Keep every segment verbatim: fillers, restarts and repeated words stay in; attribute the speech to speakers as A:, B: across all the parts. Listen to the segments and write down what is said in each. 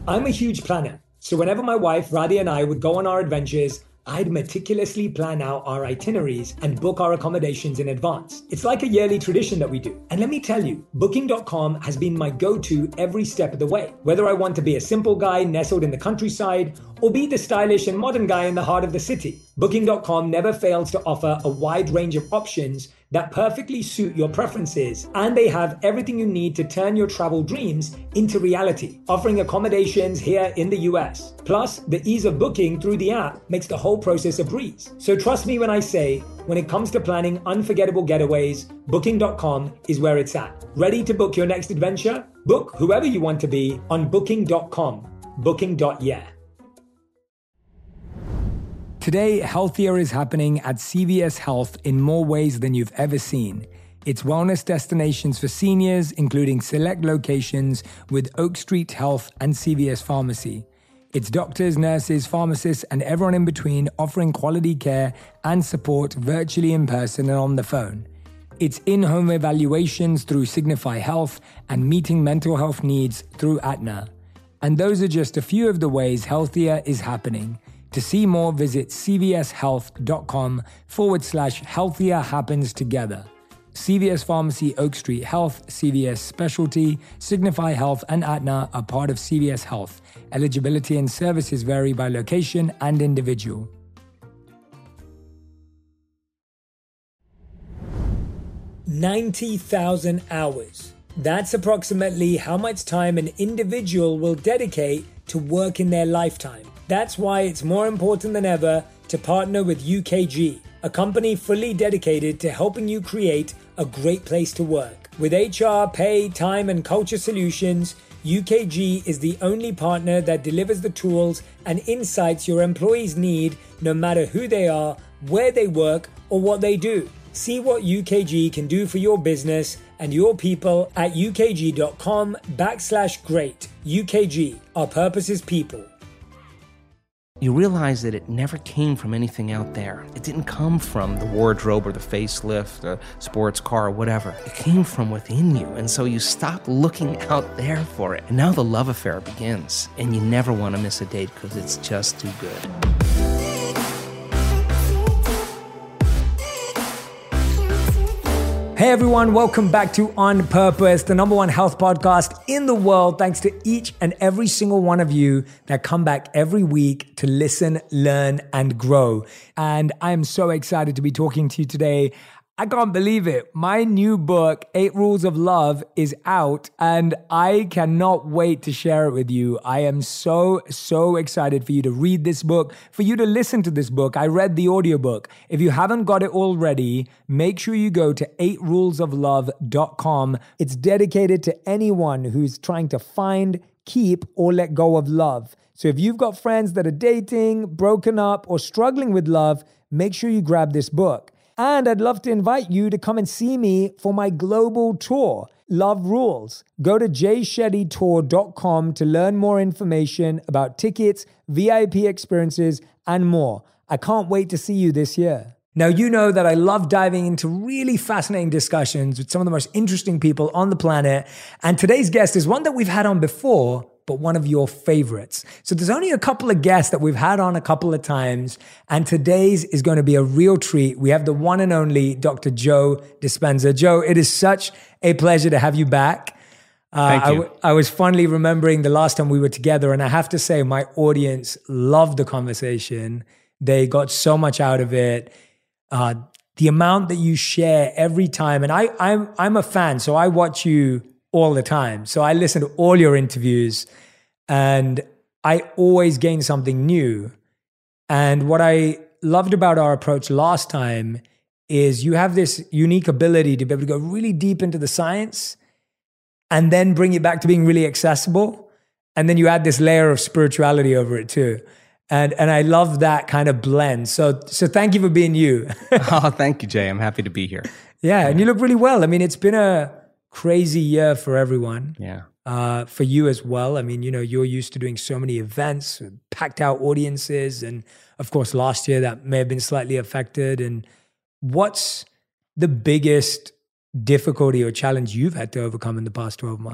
A: I'm a huge planner. So whenever my wife, Radhi, and I would go on our adventures, I'd meticulously plan out our itineraries and book our accommodations in advance. It's like a yearly tradition that we do. And let me tell you, booking dot com has been my go-to every step of the way. Whether I want to be a simple guy nestled in the countryside or be the stylish and modern guy in the heart of the city, booking dot com never fails to offer a wide range of options that perfectly suit your preferences, and they have everything you need to turn your travel dreams into reality, offering accommodations here in the U S. Plus, the ease of booking through the app makes the whole process a breeze. So trust me when I say, when it comes to planning unforgettable getaways, booking dot com is where it's at. Ready to book your next adventure? Book whoever you want to be on booking dot com. booking dot yeah.
B: Today, healthier is happening at C V S Health in more ways than you've ever seen. It's wellness destinations for seniors, including select locations with Oak Street Health and C V S Pharmacy. It's doctors, nurses, pharmacists, and everyone in between offering quality care and support virtually in person and on the phone. It's in-home evaluations through Signify Health and meeting mental health needs through Aetna. And those are just a few of the ways healthier is happening. To see more, visit cvshealth.com forward slash healthier happens together. C V S Pharmacy, Oak Street Health, C V S Specialty, Signify Health, and Aetna are part of C V S Health. Eligibility and services vary by location and individual.
A: ninety thousand hours. That's approximately how much time an individual will dedicate to work in their lifetime. That's why it's more important than ever to partner with U K G, a company fully dedicated to helping you create a great place to work. With H R, pay, time, and culture solutions, U K G is the only partner that delivers the tools and insights your employees need, no matter who they are, where they work, or what they do. See what U K G can do for your business and your people at ukg.com backslash great. U K G, our purpose is people.
C: You realize that it never came from anything out there. It didn't come from the wardrobe or the facelift, the sports car or whatever. It came from within you, and so you stop looking out there for it. And now the love affair begins, and you never want to miss a date because it's just too good.
A: Hey everyone, welcome back to On Purpose, the number one health podcast in the world. Thanks to each and every single one of you that come back every week to listen, learn, and grow. And I'm so excited to be talking to you today. I can't believe it. My new book, Eight Rules of Love, is out and I cannot wait to share it with you. I am so, so excited for you to read this book, for you to listen to this book. I read the audiobook. If you haven't got it already, make sure you go to eight rules of love dot com. It's dedicated to anyone who's trying to find, keep, or let go of love. So if you've got friends that are dating, broken up, or struggling with love, make sure you grab this book. And I'd love to invite you to come and see me for my global tour, Love Rules. Go to jay shetty tour dot com to learn more information about tickets, V I P experiences, and more. I can't wait to see you this year. Now, you know that I love diving into really fascinating discussions with some of the most interesting people on the planet. And today's guest is one that we've had on before, but one of your favorites. So there's only a couple of guests that we've had on a couple of times, and today's is going to be a real treat. We have the one and only Doctor Joe Dispenza. Joe, it is such a pleasure to have you back. Uh,
C: Thank you.
A: I, w- I was fondly remembering the last time we were together, and I have to say my audience loved the conversation. They got so much out of it. Uh, the amount that you share every time, and I, I'm, I'm a fan, so I watch you all the time. So I listen to all your interviews and I always gain something new. And what I loved about our approach last time is you have this unique ability to be able to go really deep into the science and then bring it back to being really accessible. And then you add this layer of spirituality over it too. And and I love that kind of blend. So so thank you for being you.
C: Oh, thank you, Jay. I'm happy to be here.
A: Yeah, and you look really well. I mean, it's been a crazy year for everyone.
C: Yeah.
A: Uh, for you as well. I mean, you know, you're used to doing so many events, packed out audiences. And of course, last year that may have been slightly affected. And what's the biggest difficulty or challenge you've had to overcome in the past twelve months?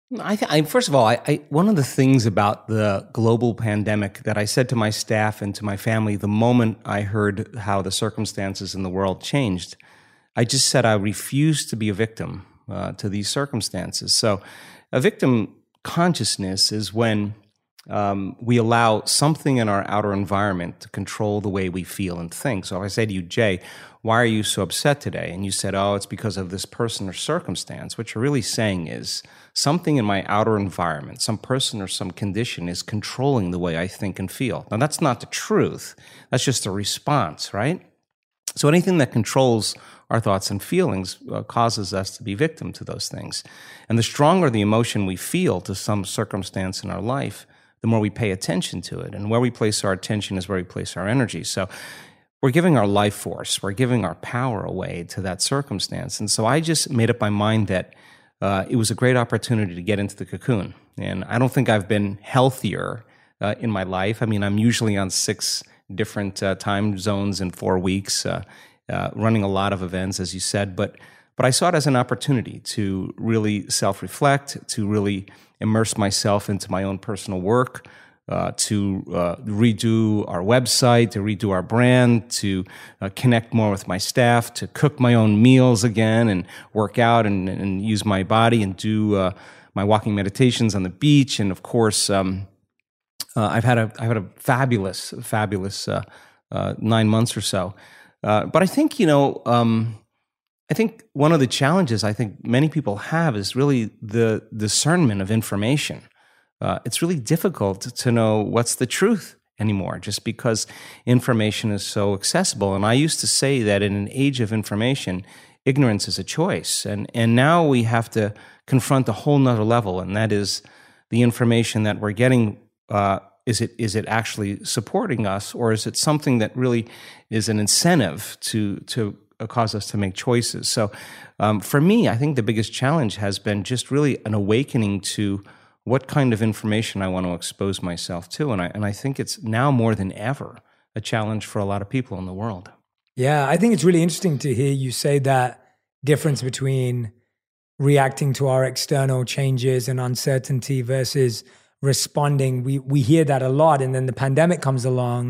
C: I, th- I first of all, I, I, one of the things about the global pandemic that I said to my staff and to my family the moment I heard how the circumstances in the world changed, I just said I refuse to be a victim uh, to these circumstances. So a victim consciousness is when um, we allow something in our outer environment to control the way we feel and think. So if I say to you, Jay, why are you so upset today? And you said, oh, it's because of this person or circumstance. What you're really saying is something in my outer environment, some person or some condition is controlling the way I think and feel. Now, that's not the truth. That's just a response, right? So anything that controls our thoughts and feelings uh, causes us to be victim to those things. And the stronger the emotion we feel to some circumstance in our life, the more we pay attention to it. And where we place our attention is where we place our energy. So we're giving our life force, we're giving our power away to that circumstance. And so I just made up my mind that uh, it was a great opportunity to get into the cocoon. And I don't think I've been healthier uh, in my life. I mean, I'm usually on six different uh, time zones in four weeks, uh, uh, running a lot of events, as you said. But but I saw it as an opportunity to really self-reflect, to really immerse myself into my own personal work, uh, to uh, redo our website, to redo our brand, to uh, connect more with my staff, to cook my own meals again and work out and, and use my body and do uh, my walking meditations on the beach. And of course, um, uh, I've had a I've had a fabulous, fabulous uh, uh, nine months or so. Uh, but I think, you know, um, I think one of the challenges I think many people have is really the discernment of information. Uh, it's really difficult to know what's the truth anymore, just because information is so accessible. And I used to say that in an age of information, ignorance is a choice. And and now we have to confront a whole nother level, and that is the information that we're getting. Uh, is it is it actually supporting us, or is it something that really is an incentive to to cause us to make choices? So um, for me, I think the biggest challenge has been just really an awakening to what kind of information I want to expose myself to. And I, and I think it's now more than ever a challenge for a lot of people in the world.
A: Yeah, I think it's really interesting to hear you say that difference between reacting to our external changes and uncertainty versus responding. We we hear that a lot, and then the pandemic comes along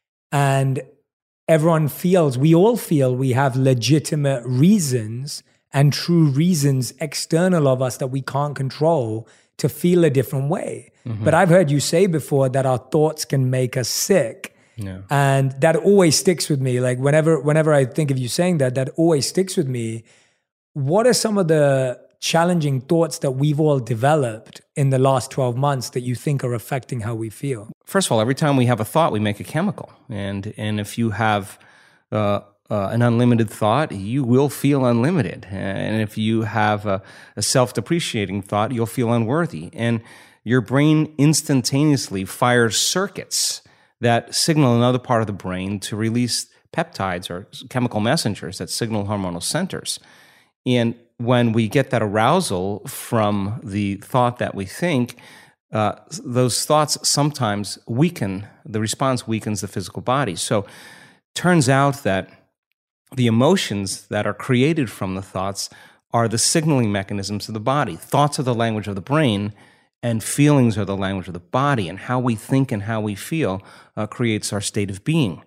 A: and everyone feels, we all feel we have legitimate reasons and true reasons external of us that we can't control to feel a different way. Mm-hmm. But I've heard you say before that our thoughts can make us sick. Yeah. And that always sticks with me. Like whenever whenever I think of you saying that, that always sticks with me. What are some of the challenging thoughts that we've all developed in the last twelve months that you think are affecting how we feel?
C: First of all, every time we have a thought, we make a chemical. And and if you have uh, uh, an unlimited thought, you will feel unlimited. And if you have a, a self-depreciating thought, you'll feel unworthy. And your brain instantaneously fires circuits that signal another part of the brain to release peptides or chemical messengers that signal hormonal centers. And when we get that arousal from the thought that we think, uh, those thoughts sometimes weaken, the response weakens the physical body. So turns out that the emotions that are created from the thoughts are the signaling mechanisms of the body. Thoughts are the language of the brain, and feelings are the language of the body. And how we think and how we feel uh, creates our state of being.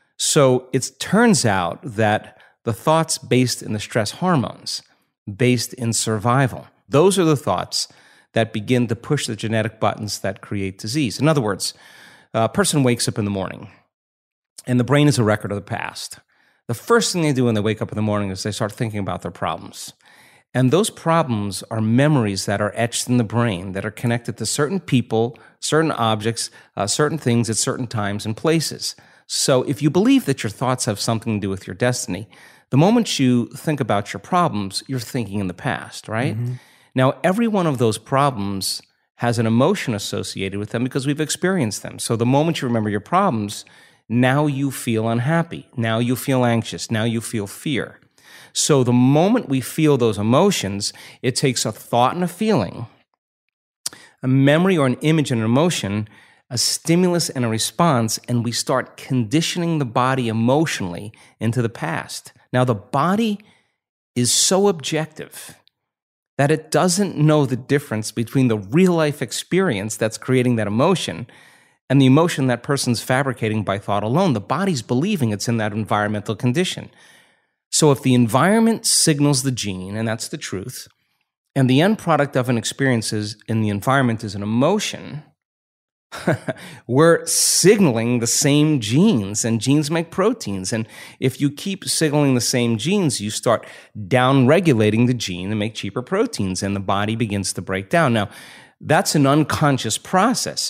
C: So it turns out that the thoughts based in the stress hormones, based in survival, those are the thoughts that begin to push the genetic buttons that create disease. In other words, a person wakes up in the morning, and the brain is a record of the past. The first thing they do when they wake up in the morning is they start thinking about their problems. And those problems are memories that are etched in the brain that are connected to certain people, certain objects, uh, certain things at certain times and places. So if you believe that your thoughts have something to do with your destiny, the moment you think about your problems, you're thinking in the past, right? Mm-hmm. Now, every one of those problems has an emotion associated with them because we've experienced them. So the moment you remember your problems, now you feel unhappy. Now you feel anxious. Now you feel fear. So the moment we feel those emotions, it takes a thought and a feeling, a memory or an image and an emotion, a stimulus and a response, and we start conditioning the body emotionally into the past. Now, the body is so objective that it doesn't know the difference between the real life experience that's creating that emotion and the emotion that person's fabricating by thought alone. The body's believing it's in that environmental condition. So if the environment signals the gene, and that's the truth, and the end product of an experience is in the environment is an emotion, we're signaling the same genes, and genes make proteins. And if you keep signaling the same genes, you start down-regulating the gene to make cheaper proteins, and the body begins to break down. Now, that's an unconscious process.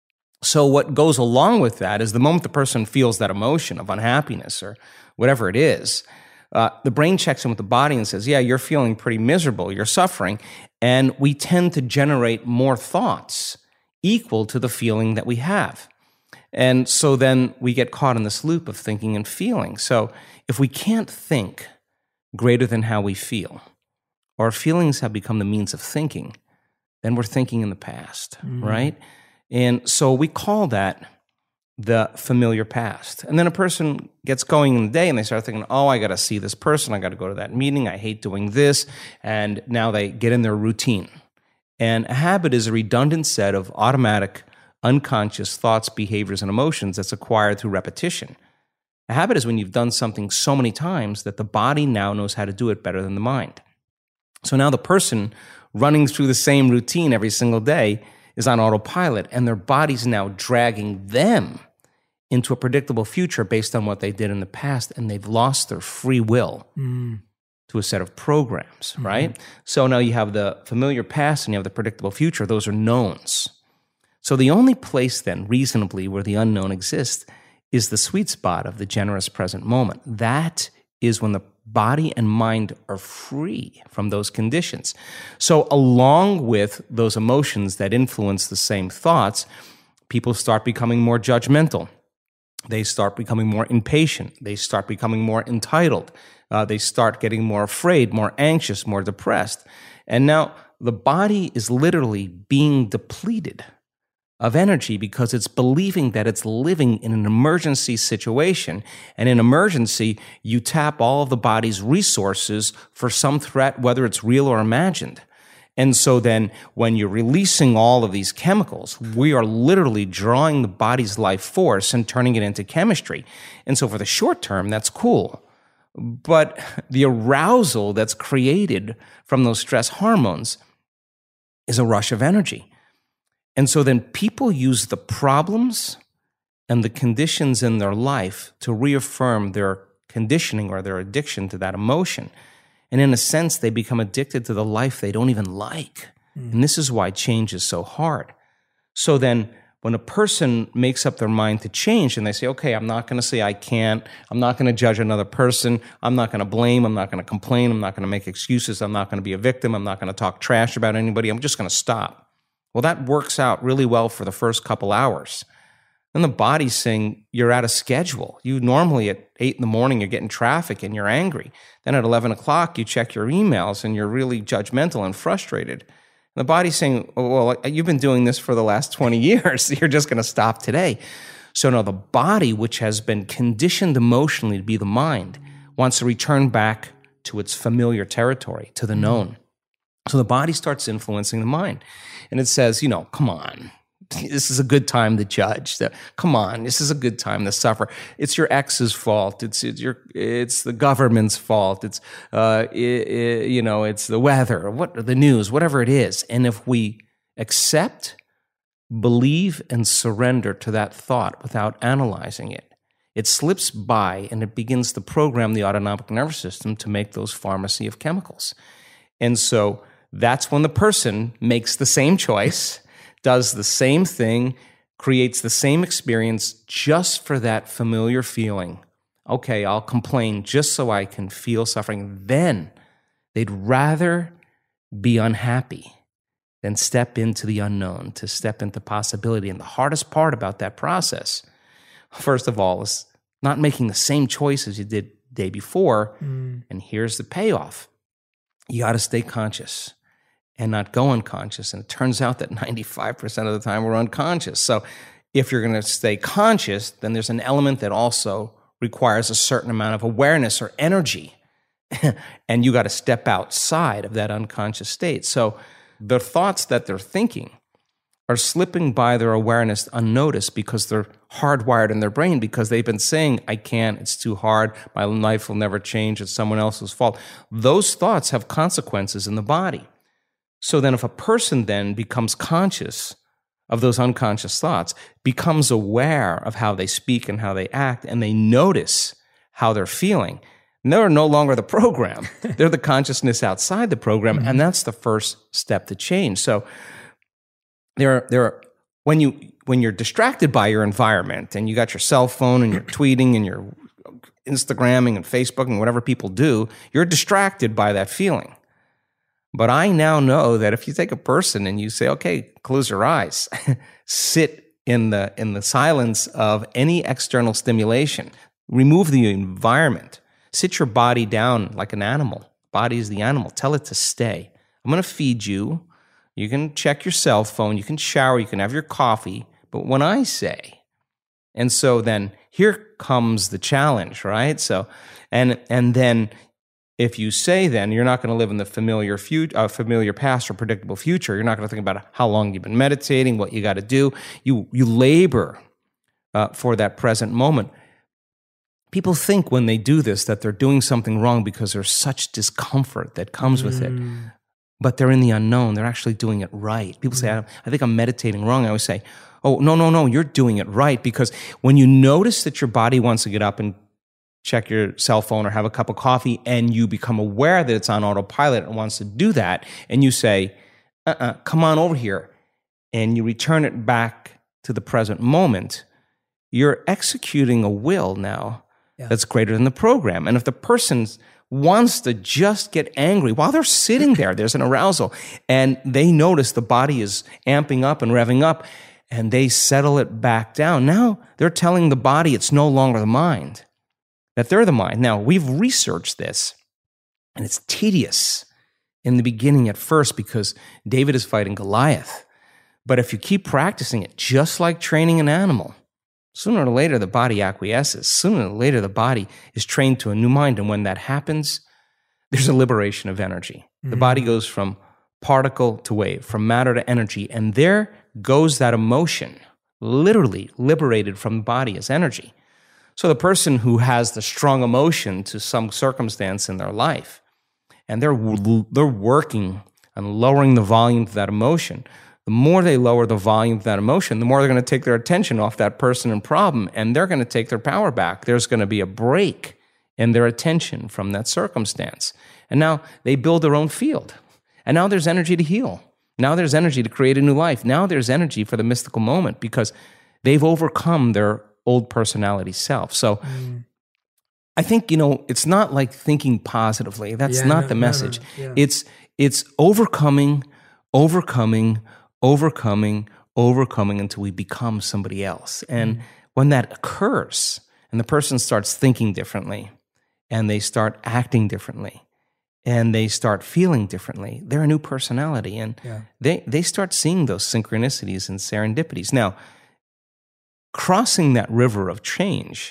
C: So what goes along with that is the moment the person feels that emotion of unhappiness or whatever it is, uh, the brain checks in with the body and says, yeah, you're feeling pretty miserable, you're suffering, and we tend to generate more thoughts equal to the feeling that we have. And so then we get caught in this loop of thinking and feeling. So if we can't think greater than how we feel, or feelings have become the means of thinking, then we're thinking in the past, mm. right? And so we call that the familiar past. And then a person gets going in the day and they start thinking, oh, I got to see this person, I got to go to that meeting, I hate doing this, and now they get in their routine. And a habit is a redundant set of automatic, unconscious thoughts, behaviors, and emotions that's acquired through repetition. A habit is when you've done something so many times that the body now knows how to do it better than the mind. So now the person running through the same routine every single day is on autopilot, and their body's now dragging them into a predictable future based on what they did in the past, and they've lost their free will. Mm. to a set of programs, mm-hmm. right? So now you have the familiar past and you have the predictable future. Those are knowns. So the only place then, reasonably, where the unknown exists is the sweet spot of the generous present moment. That is when the body and mind are free from those conditions. So along with those emotions that influence the same thoughts, people start becoming more judgmental. They start becoming more impatient. They start becoming more entitled. Uh, they start getting more afraid, more anxious, more depressed. And now the body is literally being depleted of energy because it's believing that it's living in an emergency situation. And in emergency, you tap all of the body's resources for some threat, whether it's real or imagined. And so then when you're releasing all of these chemicals, we are literally drawing the body's life force and turning it into chemistry. And so for the short term, that's cool. But the arousal that's created from those stress hormones is a rush of energy. And so then people use the problems and the conditions in their life to reaffirm their conditioning or their addiction to that emotion. And in a sense, they become addicted to the life they don't even like. Mm. And this is why change is so hard. So then when a person makes up their mind to change and they say, okay, I'm not going to say I can't, I'm not going to judge another person, I'm not going to blame, I'm not going to complain, I'm not going to make excuses, I'm not going to be a victim, I'm not going to talk trash about anybody, I'm just going to stop. Well, that works out really well for the first couple hours. Then the body's saying you're out of schedule. You normally at eight in the morning, you're getting traffic and you're angry. Then at eleven o'clock, you check your emails and you're really judgmental and frustrated. And the body's saying, oh, well, you've been doing this for the last twenty years. You're just going to stop today. So now the body, which has been conditioned emotionally to be the mind, wants to return back to its familiar territory, to the known. So the body starts influencing the mind. And it says, you know, come on. This is a good time to judge. Come on, this is a good time to suffer. It's your ex's fault. It's it's your it's the government's fault. It's uh it, it, you know it's the weather, what the news, whatever it is. And if we accept, believe, and surrender to that thought without analyzing it, it slips by and it begins to program the autonomic nervous system to make those pharmacy of chemicals. And so that's when the person makes the same choice, does the same thing, creates the same experience just for that familiar feeling. Okay, I'll complain just so I can feel suffering. Then they'd rather be unhappy than step into the unknown, to step into possibility. And the hardest part about that process, first of all, is not making the same choices you did the day before. Mm. And here's the payoff. You got to stay conscious and not go unconscious. And it turns out that ninety-five percent of the time we're unconscious. So if you're going to stay conscious, then there's an element that also requires a certain amount of awareness or energy. and you got to step outside of that unconscious state. So the thoughts that they're thinking are slipping by their awareness unnoticed because they're hardwired in their brain, because they've been saying, I can't, it's too hard, my life will never change, it's someone else's fault. Those thoughts have consequences in the body. So then if a person then becomes conscious of those unconscious thoughts, becomes aware of how they speak and how they act, and they notice how they're feeling, they're no longer the program. They're the consciousness outside the program, mm-hmm. and that's the first step to change. So there, there are, when you when you're distracted by your environment and you got your cell phone and you're tweeting and you're Instagramming and Facebooking and whatever people do, you're distracted by that feeling. But I now know that if you take a person and you say, okay, close your eyes, sit in the in the silence of any external stimulation, remove the environment, sit your body down like an animal. Body is the animal. Tell it to stay. I'm going to feed you. You can check your cell phone. You can shower. You can have your coffee. But when I say, and so then here comes the challenge, right? So, and and then if you say then you're not going to live in the familiar future, uh, familiar past or predictable future, you're not going to think about how long you've been meditating, what you got to do. You you labor uh, for that present moment. People think when they do this that they're doing something wrong because there's such discomfort that comes with it. But they're in the unknown. They're actually doing it right. People say, I, I think I'm meditating wrong. I always say, oh, no, no, no, you're doing it right. Because when you notice that your body wants to get up and check your cell phone or have a cup of coffee, and you become aware that it's on autopilot and wants to do that, and you say, uh-uh, come on over here, and you return it back to the present moment, you're executing a will now yeah. that's greater than the program. And if the person's wants to just get angry while they're sitting there, there's an arousal, and they notice the body is amping up and revving up, and they settle it back down. Now they're telling the body it's no longer the mind, that they're the mind. Now, we've researched this, and it's tedious in the beginning at first because David is fighting Goliath. But if you keep practicing it, just like training an animal, sooner or later, the body acquiesces. Sooner or later, the body is trained to a new mind. And when that happens, there's a liberation of energy. Mm-hmm. The body goes from particle to wave, from matter to energy. And there goes that emotion, literally liberated from the body as energy. So the person who has the strong emotion to some circumstance in their life, and they're, they're working on lowering the volume of that emotion, the more they lower the volume of that emotion, the more they're going to take their attention off that person and problem, and they're going to take their power back. There's going to be a break in their attention from that circumstance. And now they build their own field. And now there's energy to heal. Now there's energy to create a new life. Now there's energy for the mystical moment because they've overcome their old personality self. So mm. I think, you know, it's not like thinking positively. That's yeah, not no, the message. No, no, yeah. It's it's overcoming, overcoming, overcoming, overcoming until we become somebody else. And mm. when that occurs and the person starts thinking differently and they start acting differently and they start feeling differently, they're a new personality. And yeah. they, they start seeing those synchronicities and serendipities. Now, crossing that river of change,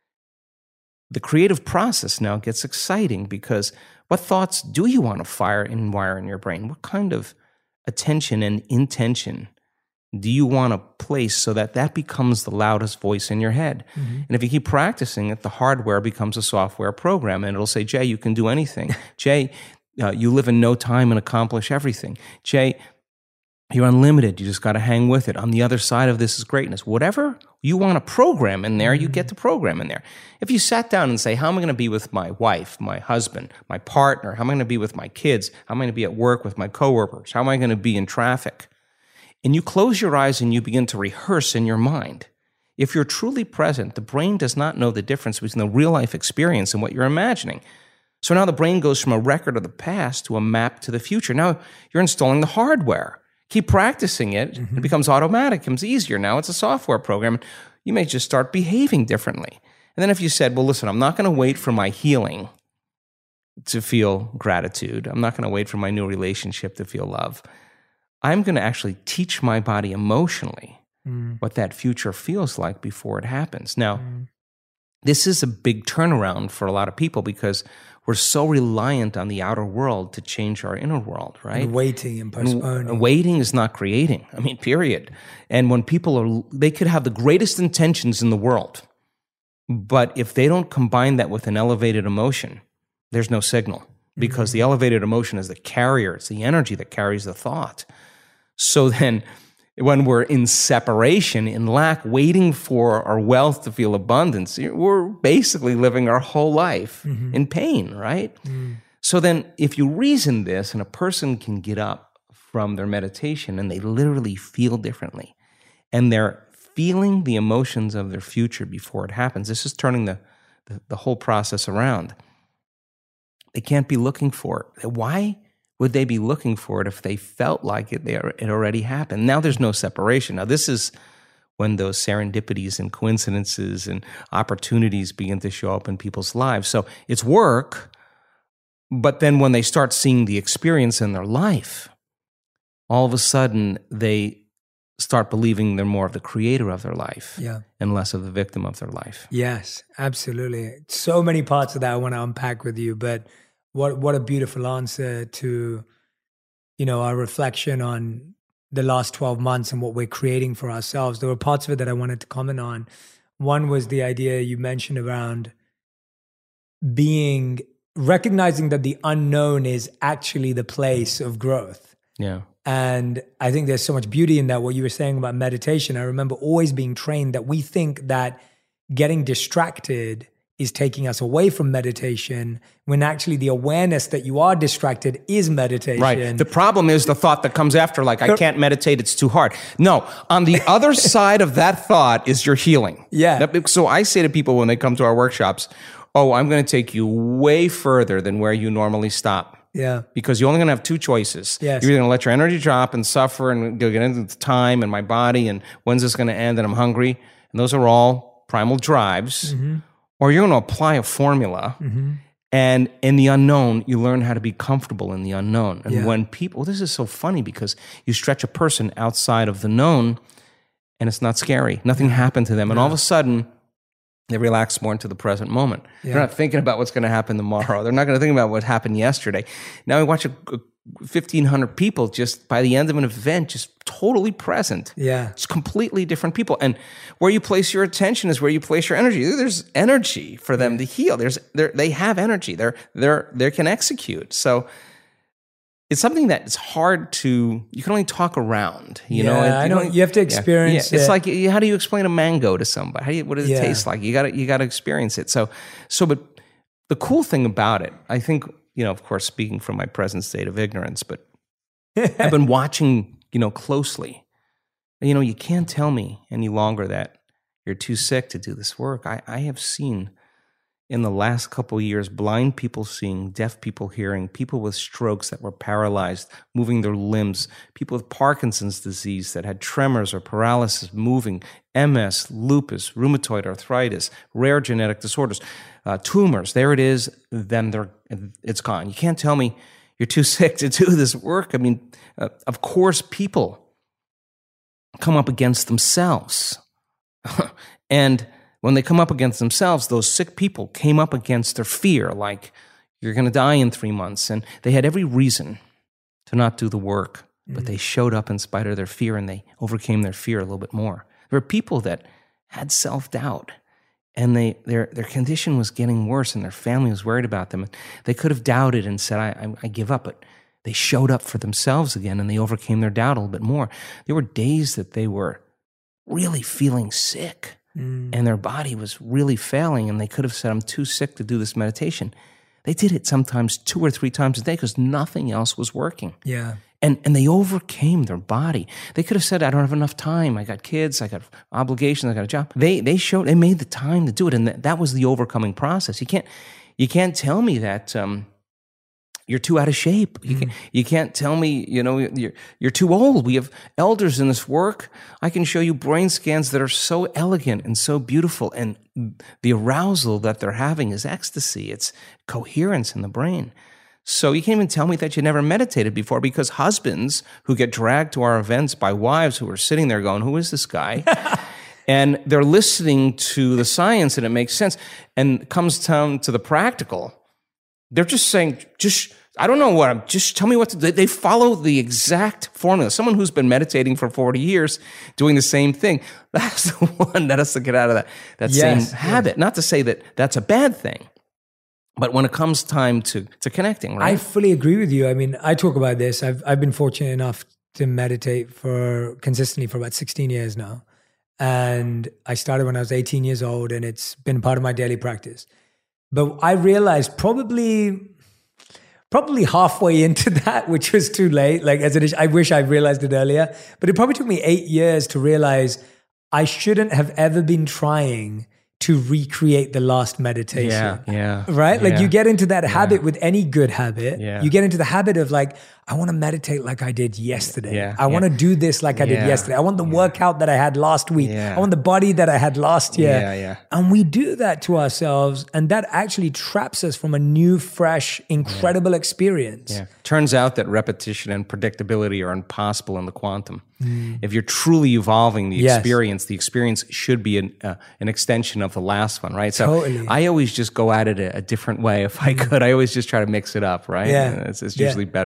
C: the creative process now gets exciting because what thoughts do you want to fire and wire in your brain? What kind of attention and intention do you want to place so that that becomes the loudest voice in your head? Mm-hmm. And if you keep practicing it, the hardware becomes a software program, and it'll say, Jay, you can do anything. Jay, uh, you live in no time and accomplish everything. Jay, you're unlimited. You just got to hang with it. On the other side of this is greatness. Whatever you want to program in there, you get to program in there. If you sat down and say, how am I going to be with my wife, my husband, my partner? How am I going to be with my kids? How am I going to be at work with my coworkers? How am I going to be in traffic? And you close your eyes and you begin to rehearse in your mind. If you're truly present, the brain does not know the difference between the real life experience and what you're imagining. So now the brain goes from a record of the past to a map to the future. Now you're installing the hardware. Keep practicing it. Mm-hmm. It becomes automatic. It becomes easier. Now it's a software program. You may just start behaving differently. And then if you said, well, listen, I'm not going to wait for my healing to feel gratitude. I'm not going to wait for my new relationship to feel love. I'm going to actually teach my body emotionally mm. what that future feels like before it happens. Now, mm. this is a big turnaround for a lot of people because we're so reliant on the outer world to change our inner world, right?
A: And waiting and postponing.
C: And waiting is not creating. I mean, period. And when people are, they could have the greatest intentions in the world, but if they don't combine that with an elevated emotion, there's no signal, because mm-hmm. the elevated emotion is the carrier. It's the energy that carries the thought. So then when we're in separation, in lack, waiting for our wealth to feel abundance, we're basically living our whole life mm-hmm. in pain, right? Mm. So then if you reason this, and a person can get up from their meditation and they literally feel differently, and they're feeling the emotions of their future before it happens, this is turning the, the, the whole process around. They can't be looking for it. Why would they be looking for it if they felt like it, they, it already happened? Now there's no separation. Now this is when those serendipities and coincidences and opportunities begin to show up in people's lives. So it's work, but then when they start seeing the experience in their life, all of a sudden they start believing they're more of the creator of their life
A: yeah.
C: and less of the victim of their life.
A: Yes, absolutely. So many parts of that I want to unpack with you, but what what a beautiful answer to, you know, our reflection on the last twelve months and what we're creating for ourselves. There were parts of it that I wanted to comment on. One was the idea you mentioned around being, recognizing that the unknown is actually the place of growth.
C: Yeah.
A: And I think there's so much beauty in that, what you were saying about meditation. I remember always being trained that we think that getting distracted is taking us away from meditation, when actually the awareness that you are distracted is meditation.
C: Right. The problem is the thought that comes after, like, I can't meditate, it's too hard. No, on the other side of that thought is your healing.
A: Yeah.
C: So I say to people when they come to our workshops, oh, I'm going to take you way further than where you normally stop.
A: Yeah.
C: Because you're only going to have two choices.
A: Yes.
C: You're either going to let your energy drop and suffer and go get into time and my body and when's this going to end and I'm hungry. And those are all primal drives. Mm-hmm. Or you're going to apply a formula mm-hmm. and in the unknown, you learn how to be comfortable in the unknown. And yeah. when people, well, this is so funny because you stretch a person outside of the known and it's not scary. Nothing yeah. happened to them. And yeah. all of a sudden, they relax more into the present moment. Yeah. They're not thinking about what's going to happen tomorrow. They're not going to think about what happened yesterday. Now we watch a, a fifteen hundred people just by the end of an event, just totally present.
A: Yeah.
C: It's completely different people. And where you place your attention is where you place your energy. There's energy for them yeah. to heal. There's they have energy. They're they're they can execute. So it's something that it's hard to, you can only talk around, you
A: yeah,
C: know?
A: I know. You have to experience
C: yeah. Yeah. It's
A: it.
C: like, how do you explain a mango to somebody? How do you, what does it
A: yeah.
C: taste like? You gotta, you gotta experience it. So, so, but the cool thing about it, I think, you know, of course, speaking from my present state of ignorance, but I've been watching, you know, closely. You know, you can't tell me any longer that you're too sick to do this work. I, I have seen in the last couple of years, blind people seeing, deaf people hearing, people with strokes that were paralyzed, moving their limbs, people with Parkinson's disease that had tremors or paralysis moving, M S, lupus, rheumatoid arthritis, rare genetic disorders, uh, tumors. There it is, then they're, it's gone. You can't tell me you're too sick to do this work. I mean, uh, of course, people come up against themselves. And when they come up against themselves, those sick people came up against their fear, like, you're going to die in three months. And they had every reason to not do the work, mm-hmm. but they showed up in spite of their fear and they overcame their fear a little bit more. There were people that had self-doubt and they their their condition was getting worse and their family was worried about them. They could have doubted and said, I, I, I give up, but they showed up for themselves again and they overcame their doubt a little bit more. There were days that they were really feeling sick. Mm. And their body was really failing, and they could have said, I'm too sick to do this meditation. They did it sometimes two or three times a day because nothing else was working.
A: Yeah.
C: And and they overcame their body. They could have said, I don't have enough time. I got kids. I got obligations. I got a job. They they showed, they made the time to do it, and that, that was the overcoming process. You can't you can't tell me that um, you're too out of shape. You, mm. can't, you can't tell me, you know, you're, you're too old. We have elders in this work. I can show you brain scans that are so elegant and so beautiful. And the arousal that they're having is ecstasy. It's coherence in the brain. So you can't even tell me that you never meditated before, because husbands who get dragged to our events by wives who are sitting there going, who is this guy? And they're listening to the science and it makes sense. And it comes down to the practical. They're just saying, just, I don't know what, I'm just tell me what to do. They follow the exact formula. Someone who's been meditating for forty years, doing the same thing. That's the one that has to get out of that, that
A: Yes,
C: same habit. Not to say that that's a bad thing, but when it comes time to, to connecting, right?
A: I fully agree with you. I mean, I talk about this. I've I've been fortunate enough to meditate for consistently for about sixteen years now. And I started when I was eighteen years old, and it's been part of my daily practice. But I realized probably, probably halfway into that, which was too late. Like as it is, I wish I realized it earlier. But it probably took me eight years to realize I shouldn't have ever been trying to recreate the last meditation.
C: Yeah, yeah.
A: Right? Like
C: yeah,
A: you get into that
C: yeah.
A: habit with any good habit.
C: Yeah.
A: You get into the habit of like, I want to meditate like I did yesterday.
C: Yeah,
A: I
C: yeah.
A: want to do this like I did
C: Yeah,
A: yesterday. I want the
C: yeah.
A: workout that I had last week.
C: Yeah.
A: I want the body that I had last year.
C: Yeah, yeah.
A: And we do that to ourselves, and that actually traps us from a new, fresh, incredible experience.
C: Yeah. Turns out that repetition and predictability are impossible in the quantum.
A: Mm.
C: If you're truly evolving the
A: Yes.
C: experience, the experience should be an, uh, an extension of the last one, right? So
A: Totally.
C: I always just go at it a, a different way. If I could, I always just try to mix it up, right?
A: Yeah.
C: And It's, it's
A: Yeah.
C: usually better.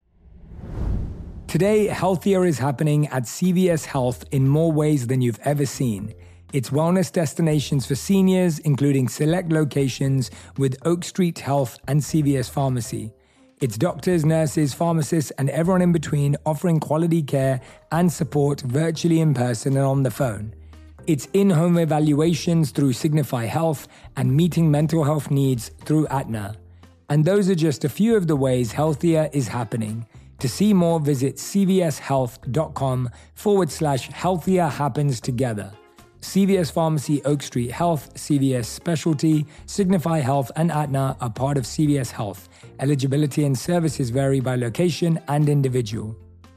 B: Today, Healthier is happening at C V S Health in more ways than you've ever seen. It's wellness destinations for seniors, including select locations with Oak Street Health and C V S Pharmacy. It's doctors, nurses, pharmacists, and everyone in between offering quality care and support virtually in person and on the phone. It's in-home evaluations through Signify Health and meeting mental health needs through Aetna. And those are just a few of the ways Healthier is happening. To see more, visit cvshealth.com forward slash healthier happens together. C V S Pharmacy, Oak Street Health, C V S Specialty, Signify Health, and Aetna are part of C V S Health. Eligibility and services vary by location and individual.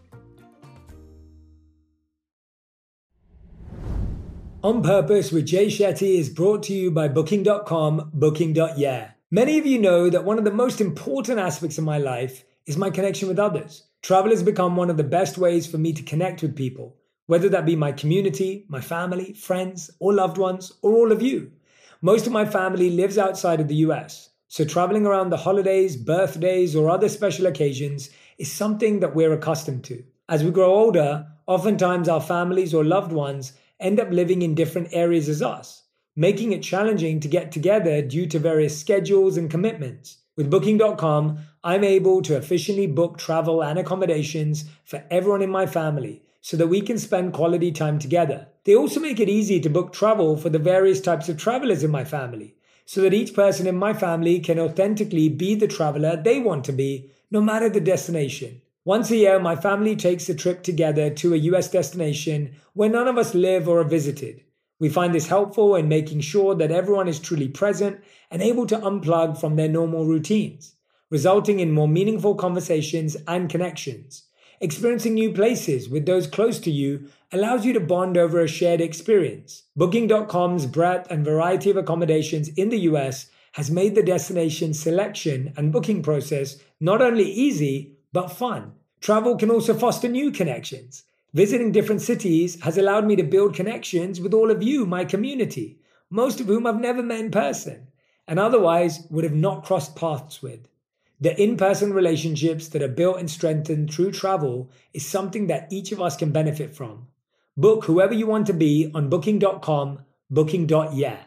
A: On Purpose with Jay Shetty is brought to you by Booking dot com, Booking dot yeah. Many of you know that one of the most important aspects of my life is my connection with others. Travel has become one of the best ways for me to connect with people, whether that be my community, my family, friends, or loved ones, or all of you. Most of my family lives outside of the U S, so traveling around the holidays, birthdays, or other special occasions is something that we're accustomed to. As we grow older, oftentimes our families or loved ones end up living in different areas as us, making it challenging to get together due to various schedules and commitments. With Booking dot com, I'm able to efficiently book travel and accommodations for everyone in my family so that we can spend quality time together. They also make it easy to book travel for the various types of travelers in my family so that each person in my family can authentically be the traveler they want to be, no matter the destination. Once a year, my family takes a trip together to a U S destination where none of us live or are visited. We find this helpful in making sure that everyone is truly present and able to unplug from their normal routines, resulting in more meaningful conversations and connections. Experiencing new places with those close to you allows you to bond over a shared experience. Booking dot com's breadth and variety of accommodations in the U S has made the destination selection and booking process not only easy, but fun. Travel can also foster new connections. Visiting different cities has allowed me to build connections with all of you, my community, most of whom I've never met in person and otherwise would have not crossed paths with. The in-person relationships that are built and strengthened through travel is something that each of us can benefit from. Book whoever you want to be on Booking dot com, Booking dot yeah.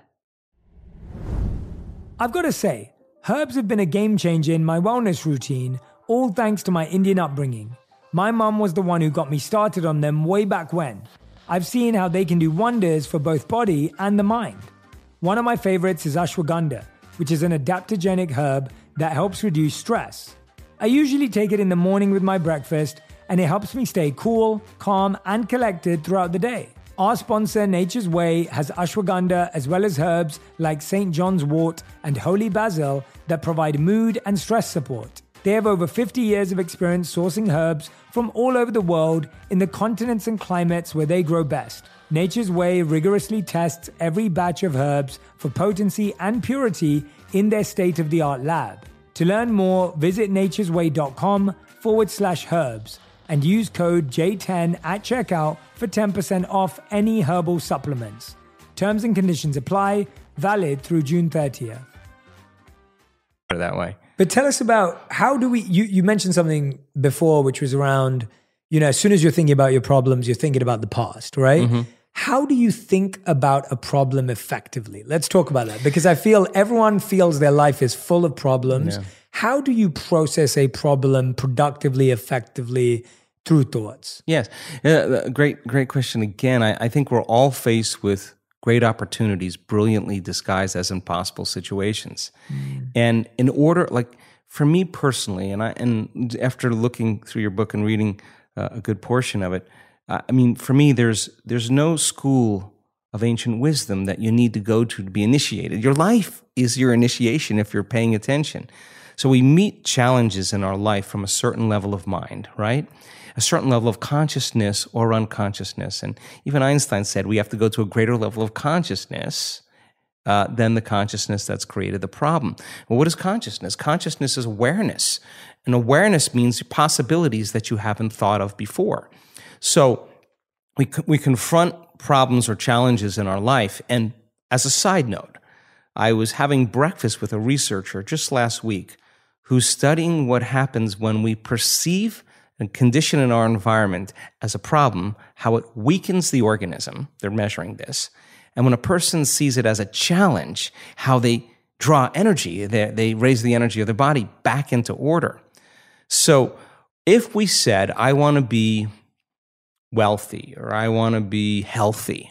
B: I've got to say, herbs have been a game changer in my wellness routine, all thanks to my Indian upbringing. My mum was the one who got me started on them way back when. I've seen how they can do wonders for both body and the mind. One of my favorites is ashwagandha, which is an adaptogenic herb that helps reduce stress. I usually take it in the morning with my breakfast, and it helps me stay cool, calm, and collected throughout the day. Our sponsor, Nature's Way, has ashwagandha as well as herbs like Saint John's wort and holy basil that provide mood and stress support. They have over fifty years of experience sourcing herbs from all over the world in the continents and climates where they grow best. Nature's Way rigorously tests every batch of herbs for potency and purity in their state-of-the-art lab. To learn more, visit naturesway.com forward slash herbs and use code J ten at checkout for ten percent off any herbal supplements. Terms and conditions apply, valid through June thirtieth.
C: That way.
A: But tell us about how do we, you, you mentioned something before, which was around, you know, as soon as you're thinking about your problems, you're thinking about the past, right? Mm-hmm. How do you think about a problem effectively? Let's talk about that, because I feel everyone feels their life is full of problems. Yeah. How do you process a problem productively, effectively through thoughts?
C: Yes. Uh, great, great question. Again, I, I think we're all faced with great opportunities, brilliantly disguised as impossible situations. Mm. And in order, like for me personally, and I, and after looking through your book and reading uh, a good portion of it, uh, I mean, for me, there's there's no school of ancient wisdom that you need to go to to be initiated. Your life is your initiation if you're paying attention. So we meet challenges in our life from a certain level of mind, right? A certain level of consciousness or unconsciousness. And even Einstein said we have to go to a greater level of consciousness uh, than the consciousness that's created the problem. Well, what is consciousness? Consciousness is awareness. And awareness means possibilities that you haven't thought of before. So we we confront problems or challenges in our life. And as a side note, I was having breakfast with a researcher just last week who's studying what happens when we perceive a condition in our environment as a problem, how it weakens the organism. They're measuring this. And when a person sees it as a challenge, how they draw energy, they, they raise the energy of their body back into order. So if we said, I want to be wealthy or I want to be healthy,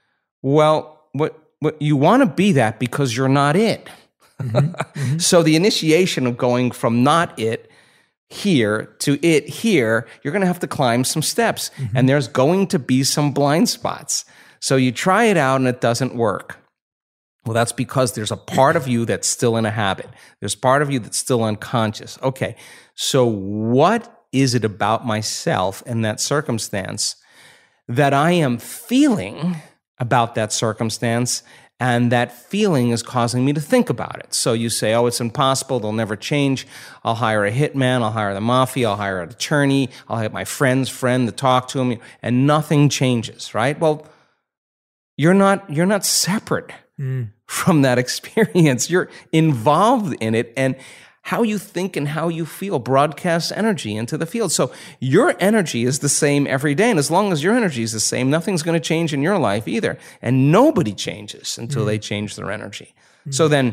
C: well, what, what you want to be that because you're not it. Mm-hmm, mm-hmm. So the initiation of going from not it here to it here, you're going to have to climb some steps. Mm-hmm. And there's going to be some blind spots. So you try it out and it doesn't work. Well, that's because there's a part of you that's still in a habit. There's part of you that's still unconscious. Okay, so what is it about myself in that circumstance that I am feeling about that circumstance, and that feeling is causing me to think about it? So you say, oh, it's impossible, they'll never change. I'll hire a hitman, I'll hire the mafia, I'll hire an attorney, I'll have my friend's friend to talk to him, and nothing changes, right? Well, you're not you're not separate mm. from that experience. You're involved in it, and how you think and how you feel broadcasts energy into the field. So your energy is the same every day. And as long as your energy is the same, nothing's going to change in your life either. And nobody changes until mm. they change their energy. Mm. So then,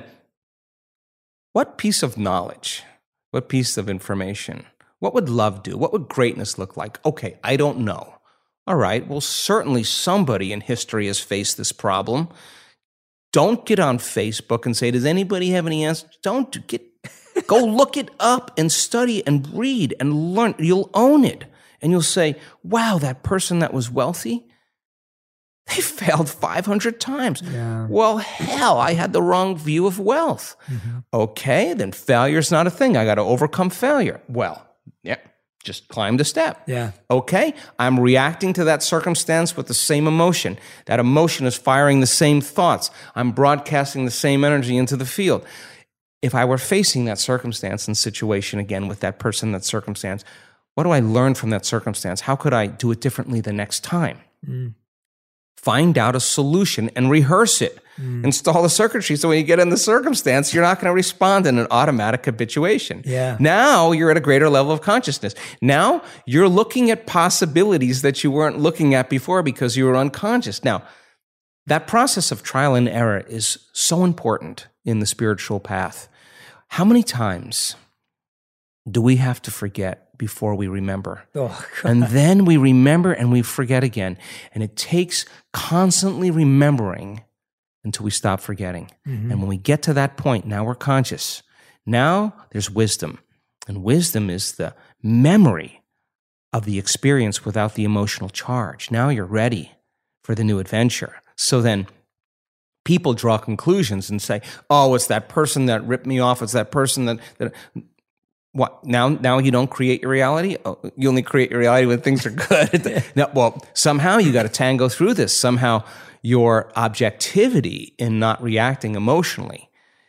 C: what piece of knowledge, what piece of information, what would love do? What would greatness look like? Okay, I don't know. All right, well, certainly somebody in history has faced this problem. Don't get on Facebook and say, does anybody have any answers? Don't get... Go look it up and study and read and learn. You'll own it. And you'll say, wow, that person that was wealthy, they failed five hundred times. Yeah. Well, hell, I had the wrong view of wealth. Mm-hmm. Okay, then failure's not a thing. I got to overcome failure. Well, yeah, just climb the step.
A: Yeah.
C: Okay, I'm reacting to that circumstance with the same emotion. That emotion is firing the same thoughts. I'm broadcasting the same energy into the field. If I were facing that circumstance and situation again with that person, that circumstance, what do I learn from that circumstance? How could I do it differently the next time? Mm. Find out a solution and rehearse it. Mm. Install the circuitry so when you get in the circumstance, you're not going to respond in an automatic habituation.
A: Yeah.
C: Now you're at a greater level of consciousness. Now you're looking at possibilities that you weren't looking at before because you were unconscious. Now, that process of trial and error is so important in the spiritual path. How many times do we have to forget before we remember?
A: Oh,
C: and then we remember and we forget again. And it takes constantly remembering until we stop forgetting. Mm-hmm. And when we get to that point, now we're conscious. Now there's wisdom. And wisdom is the memory of the experience without the emotional charge. Now you're ready for the new adventure. So then people draw conclusions and say, oh, it's that person that ripped me off. It's that person that, that what? Now, now you don't create your reality? Oh, you only create your reality when things are good. Now, well, somehow you got to tango through this. Somehow your objectivity in not reacting emotionally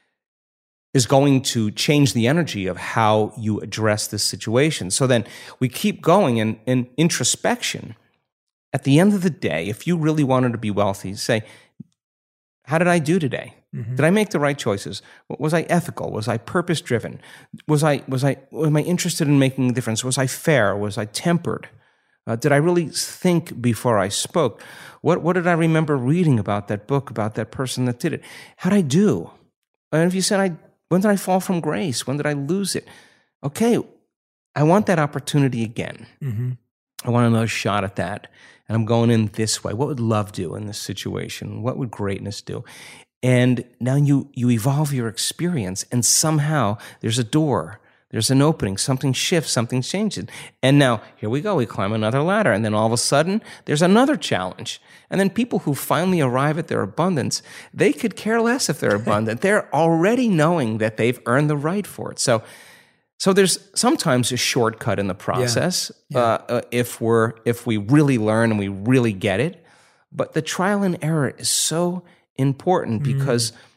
C: is going to change the energy of how you address this situation. So then we keep going in, in introspection. At the end of the day, if you really wanted to be wealthy, say, how did I do today? Mm-hmm. Did I make the right choices? Was I ethical? Was I purpose-driven? Was I, was I, am I interested in making a difference? Was I fair? Was I tempered? Uh, did I really think before I spoke? What, what did I remember reading about that book, about that person that did it? How'd I do? And if you said, I, when did I fall from grace? When did I lose it? Okay, I want that opportunity again. Mm-hmm. I want another shot at that. And I'm going in this way. What would love do in this situation? What would greatness do? And now you you evolve your experience, and somehow there's a door, there's an opening, something shifts, something changes. And now, here we go, we climb another ladder, and then all of a sudden, there's another challenge. And then people who finally arrive at their abundance, they could care less if they're abundant. They're already knowing that they've earned the right for it. So So there's sometimes a shortcut in the process yeah. Yeah. Uh, uh, if we're if we really learn and we really get it. But the trial and error is so important because mm.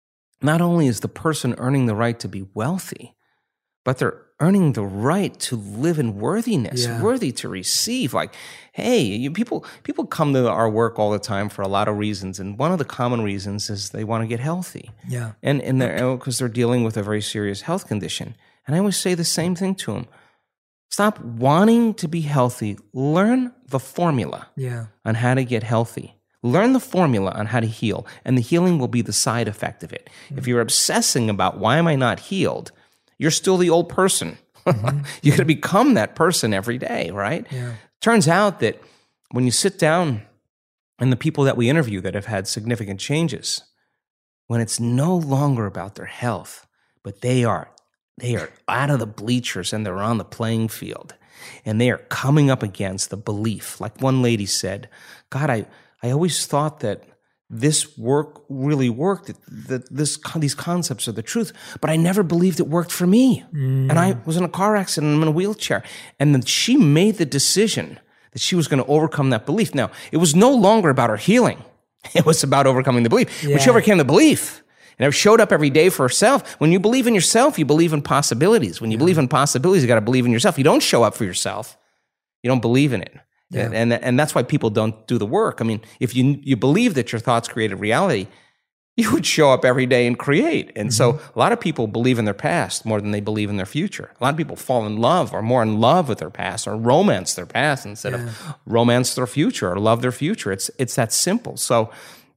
C: not only is the person earning the right to be wealthy, but they're earning the right to live in worthiness, yeah. worthy to receive. Like, hey, you, people people come to our work all the time for a lot of reasons, and one of the common reasons is they want to get healthy.
A: Yeah,
C: and and they're because they're dealing with a very serious health condition. And I always say the same thing to them. Stop wanting to be healthy. Learn the formula
A: yeah.
C: on how to get healthy. Learn the formula on how to heal, and the healing will be the side effect of it. Mm-hmm. If you're obsessing about why am I not healed, you're still the old person. Mm-hmm. You're going to become that person every day, right?
A: Yeah.
C: Turns out that when you sit down and the people that we interview that have had significant changes, when it's no longer about their health, but they are They are out of the bleachers and they're on the playing field. And they are coming up against the belief. Like one lady said, God, I, I always thought that this work really worked, that this, these concepts are the truth, but I never believed it worked for me. Mm. And I was in a car accident, I'm in a wheelchair. And then she made the decision that she was going to overcome that belief. Now, it was no longer about her healing. It was about overcoming the belief. Yeah. But she overcame the belief. And it showed up every day for herself. When you believe in yourself, you believe in possibilities. When you yeah. believe in possibilities, you got to believe in yourself. You don't show up for yourself. You don't believe in it. Yeah. And, and that's why people don't do the work. I mean, if you you believe that your thoughts created reality, you would show up every day and create. And mm-hmm. so a lot of people believe in their past more than they believe in their future. A lot of people fall in love or more in love with their past or romance their past instead yeah. of romance their future or love their future. It's it's that simple. So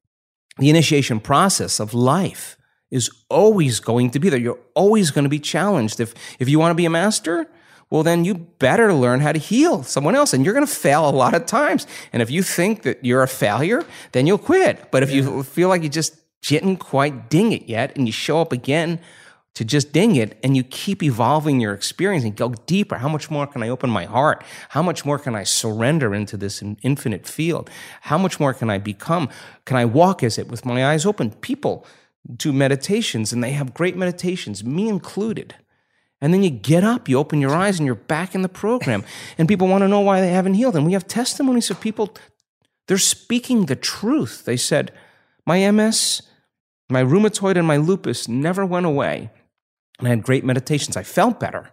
C: the initiation process of life is always going to be there. You're always going to be challenged. If if you want to be a master, well, then you better learn how to heal someone else. And you're going to fail a lot of times. And if you think that you're a failure, then you'll quit. But if yeah. you feel like you just didn't quite ding it yet, and you show up again to just ding it, and you keep evolving your experience and go deeper. How much more can I open my heart? How much more can I surrender into this infinite field? How much more can I become? Can I walk as it with my eyes open? People do meditations, and they have great meditations, me included. And then you get up, you open your eyes, and you're back in the program. And people want to know why they haven't healed. And we have testimonies of people, they're speaking the truth. They said, my M S, my rheumatoid, and my lupus never went away. And I had great meditations. I felt better.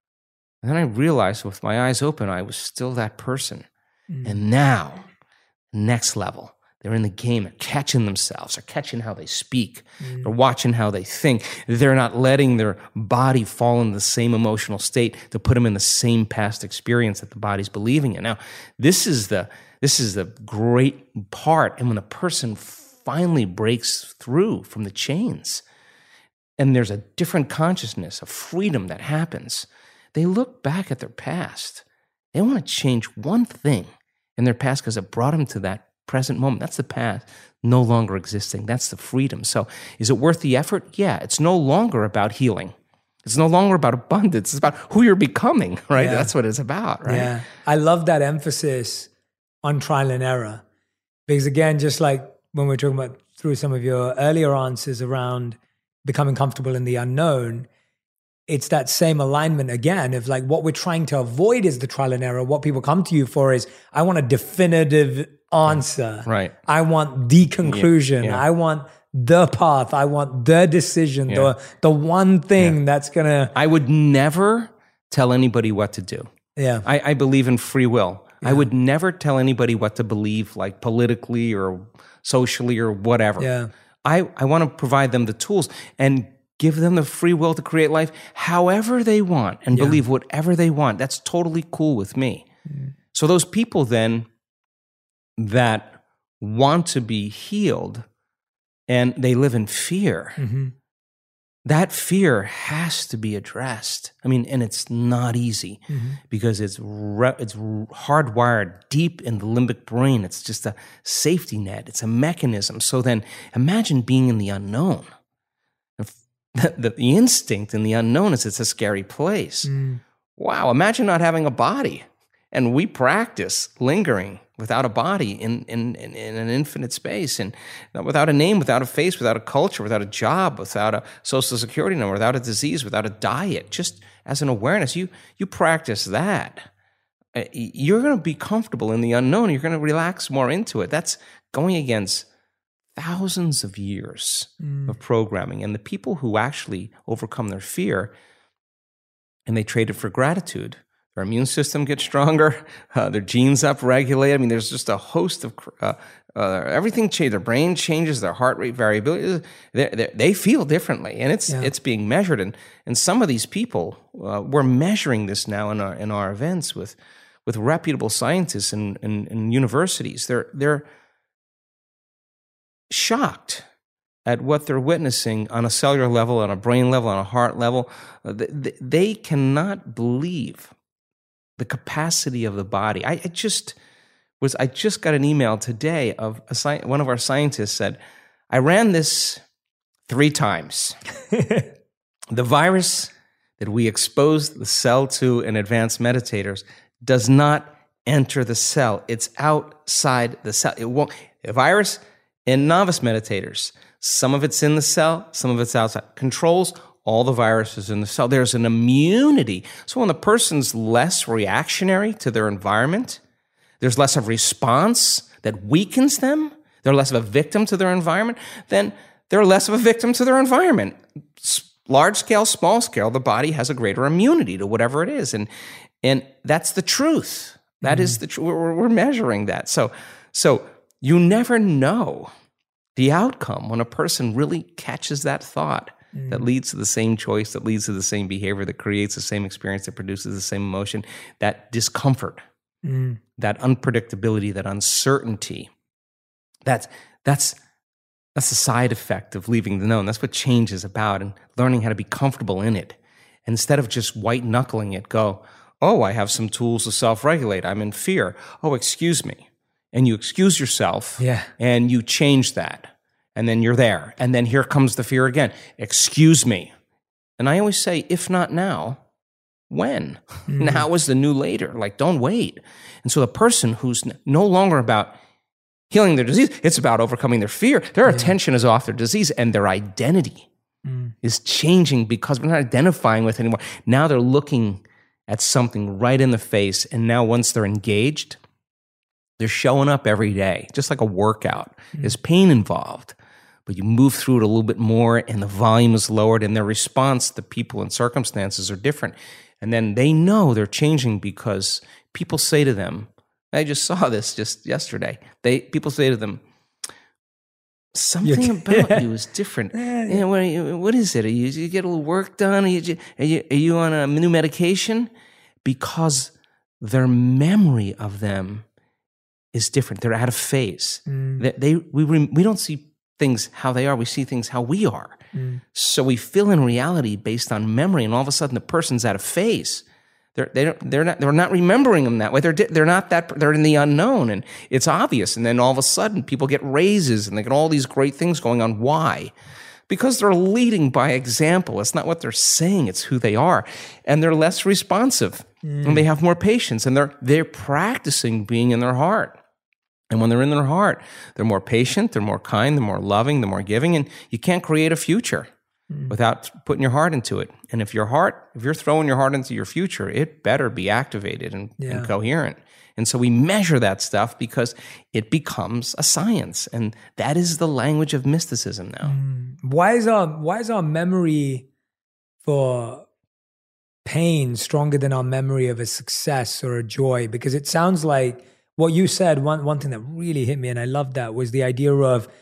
C: And then I realized with my eyes open, I was still that person. Mm. And now, next level. They're in the game. They're catching themselves. They're catching how they speak. Mm. They're watching how they think. They're not letting their body fall in the same emotional state to put them in the same past experience that the body's believing in. Now, this is the this is the great part. And when a person finally breaks through from the chains, and there's a different consciousness, a freedom that happens, they look back at their past. They want to change one thing in their past because it brought them to that present moment. That's the past no longer existing. That's the freedom. So is it worth the effort? Yeah. It's no longer about healing. It's no longer about abundance. It's about who you're becoming, right? Yeah. That's what it's about, right?
A: Yeah. I love that emphasis on trial and error. Because again, just like when we're talking about through some of your earlier answers around becoming comfortable in the unknown, it's that same alignment again of like what we're trying to avoid is the trial and error. What people come to you for is, I want a definitive answer.
C: Right.
A: I want the conclusion.
C: Yeah. Yeah.
A: I want the path. I want the decision,
C: Yeah.
A: the the one thing
C: Yeah.
A: that's going to...
C: I would never tell anybody what to do.
A: Yeah.
C: I, I believe in free will.
A: Yeah.
C: I would never tell anybody what to believe, like politically or socially or whatever.
A: Yeah.
C: I, I want to provide them the tools and give them the free will to create life however they want and
A: Yeah.
C: believe whatever they want. That's totally cool with me. Mm. So those people then that want to be healed and they live in fear, mm-hmm. that fear has to be addressed. I mean, and it's not easy mm-hmm. because it's re- it's hardwired deep in the limbic brain. It's just a safety net. It's a mechanism. So then imagine being in the unknown. The, the, the instinct in the unknown is it's a scary place. Mm. Wow, imagine not having a body. And we practice lingering without a body in, in, in, in an infinite space, and without a name, without a face, without a culture, without a job, without a social security number, without a disease, without a diet, just as an awareness. You, you practice that. You're going to be comfortable in the unknown. You're going to relax more into it. That's going against thousands of years mm. of programming. And the people who actually overcome their fear and they trade it for gratitude, their immune system gets stronger, uh, their genes upregulate. I mean, there's just a host of, uh, uh, everything changes. Their brain changes, their heart rate variability. They're, they're, they feel differently, and it's yeah. it's being measured. And and some of these people, uh, we're measuring this now in our in our events with with reputable scientists and, and, and universities. They're they're shocked at what they're witnessing on a cellular level, on a brain level, on a heart level. They cannot believe the capacity of the body. I just was. I just got an email today of a sci- one of our scientists said, "I ran this three times. The virus that we exposed the cell to in advanced meditators does not enter the cell. It's outside the cell. It won't. The virus." In novice meditators, some of it's in the cell, some of it's outside. Controls all the viruses in the cell. There's an immunity. So when the person's less reactionary to their environment, there's less of response that weakens them, they're less of a victim to their environment, then they're less of a victim to their environment. Large scale, small scale, the body has a greater immunity to whatever it is. And and that's the truth. That mm-hmm. is the truth. We're, we're measuring that. So, so you never know the outcome when a person really catches that thought mm. that leads to the same choice, that leads to the same behavior, that creates the same experience, that produces the same emotion, that discomfort, mm. that unpredictability, that uncertainty. That's, that's, that's the side effect of leaving the known. That's what change is about, and learning how to be comfortable in it. And instead of just white-knuckling it, go, oh, I have some tools to self-regulate. I'm in fear. Oh, excuse me. And you excuse yourself,
A: yeah. and
C: you change that, and then you're there. And then here comes the fear again. Excuse me. And I always say, if not now, when? Mm. Now is the new later. Like, don't wait. And so the person who's no longer about healing their disease, it's about overcoming their fear. Their yeah. attention is off their disease, and their identity mm. is changing because we're not identifying with it anymore. Now they're looking at something right in the face, and now once they're engaged, they're showing up every day, just like a workout. Mm. There's pain involved, but you move through it a little bit more, and the volume is lowered, and their response to people and circumstances are different. And then they know they're changing because people say to them, I just saw this just yesterday. They people say to them, something You're, about yeah. you is different. Yeah, yeah. What, what is it? Are you, you get a little work done? Are you, are you, are you on a new medication? Because their memory of them is different. They're out of phase. Mm. They, they we we don't see things how they are. We see things how we are. Mm. So we fill in reality based on memory, and all of a sudden the person's out of phase. They're they don't, they're not they're not remembering them that way. They're they're not that they're in the unknown, and it's obvious. And then all of a sudden people get raises and they get all these great things going on. Why? Because they're leading by example. It's not what they're saying; it's who they are, and they're less responsive, mm. and they have more patience, and they're they're practicing being in their heart. And when they're in their heart, they're more patient, they're more kind, they're more loving, they're more giving, and you can't create a future mm. without putting your heart into it. And if your heart, if you're throwing your heart into your future, it better be activated and, yeah. and coherent. And so we measure that stuff because it becomes a science, and that is the language of mysticism now.
A: Mm. Why is our why is our memory for pain stronger than our memory of a success or a joy? Because it sounds like what you said, one, one thing that really hit me, and I loved that, was the idea of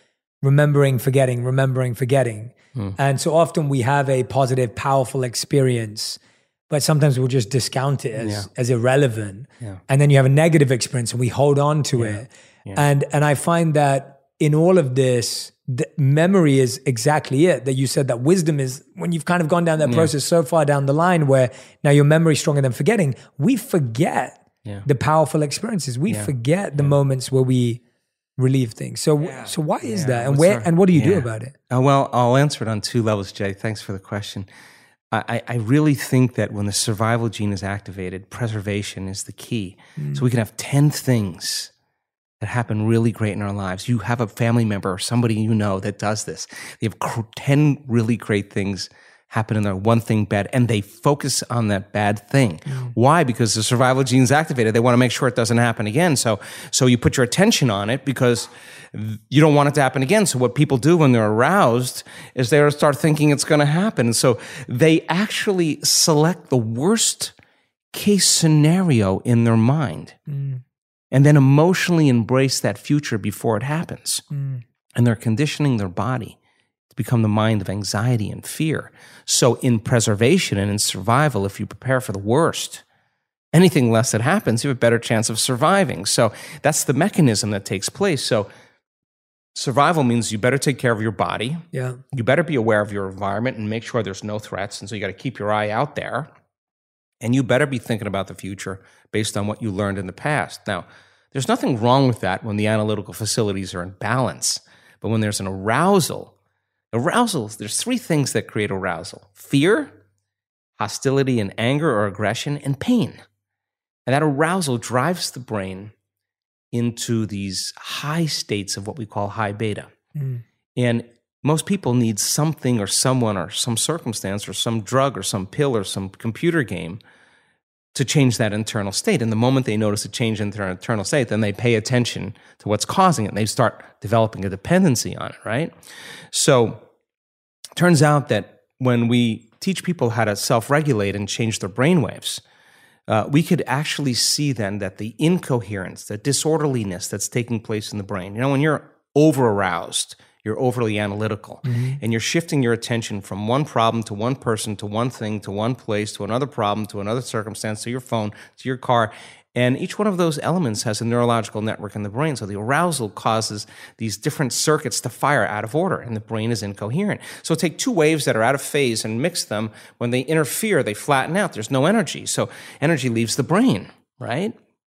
A: remembering, forgetting, remembering, forgetting.
C: Mm.
A: And so often we have a positive, powerful experience, but sometimes we'll just discount it as,
C: Yeah.
A: as irrelevant.
C: Yeah.
A: And then you have a negative experience and we hold on to
C: Yeah.
A: it.
C: Yeah.
A: And and I find that in all of this, the memory is exactly it. That you said that wisdom is when you've kind of gone down that
C: Yeah.
A: process so far down the line where now your memory is stronger than forgetting. We forget
C: Yeah.
A: the powerful experiences. We
C: Yeah.
A: forget the moments where we relieve things. So
C: Yeah.
A: so why is
C: Yeah.
A: that? And
C: What's
A: where
C: our-
A: and what do you do
C: yeah.
A: about it?
C: Uh, well, I'll answer it on two levels, Jay. Thanks for the question. I, I I really think that when the survival gene is activated, preservation is the key.
A: Mm.
C: So we can have ten things that happen really great in our lives. You have a family member or somebody you know that does this. They have cr- ten really great things happen in their one thing bad, and they focus on that bad thing.
A: Mm.
C: Why? Because the survival gene is activated. They want to make sure it doesn't happen again. So, so you put your attention on it because you don't want it to happen again. So what people do when they're aroused is they start thinking it's going to happen. And so they actually select the worst case scenario in their mind
A: Mm.
C: and then emotionally embrace that future before it happens.
A: Mm.
C: And they're conditioning their body to become the mind of anxiety and fear. So in preservation and in survival, if you prepare for the worst, anything less that happens, you have a better chance of surviving. So that's the mechanism that takes place. So survival means you better take care of your body.
A: Yeah.
C: You better be aware of your environment and make sure there's no threats. And so you got to keep your eye out there. And you better be thinking about the future based on what you learned in the past. Now, there's nothing wrong with that when the analytical facilities are in balance. But when there's an arousal, arousal, there's three things that create arousal: fear, hostility and anger or aggression, and pain. And that arousal drives the brain into these high states of what we call high beta.
A: Mm.
C: And most people need something or someone or some circumstance or some drug or some pill or some computer game to change that internal state. And the moment they notice a change in their internal state, then they pay attention to what's causing it. And they start developing a dependency on it, right? So it turns out that when we teach people how to self-regulate and change their brainwaves, uh, we could actually see then that the incoherence, the disorderliness that's taking place in the brain, you know, when you're over-aroused, you're overly analytical,
A: Mm-hmm.
C: and you're shifting your attention from one problem to one person to one thing to one place to another problem to another circumstance to your phone to your car. And each one of those elements has a neurological network in the brain. So the arousal causes these different circuits to fire out of order, and the brain is incoherent. So take two waves that are out of phase and mix them. When they interfere, they flatten out. There's no energy. So energy leaves the brain, right?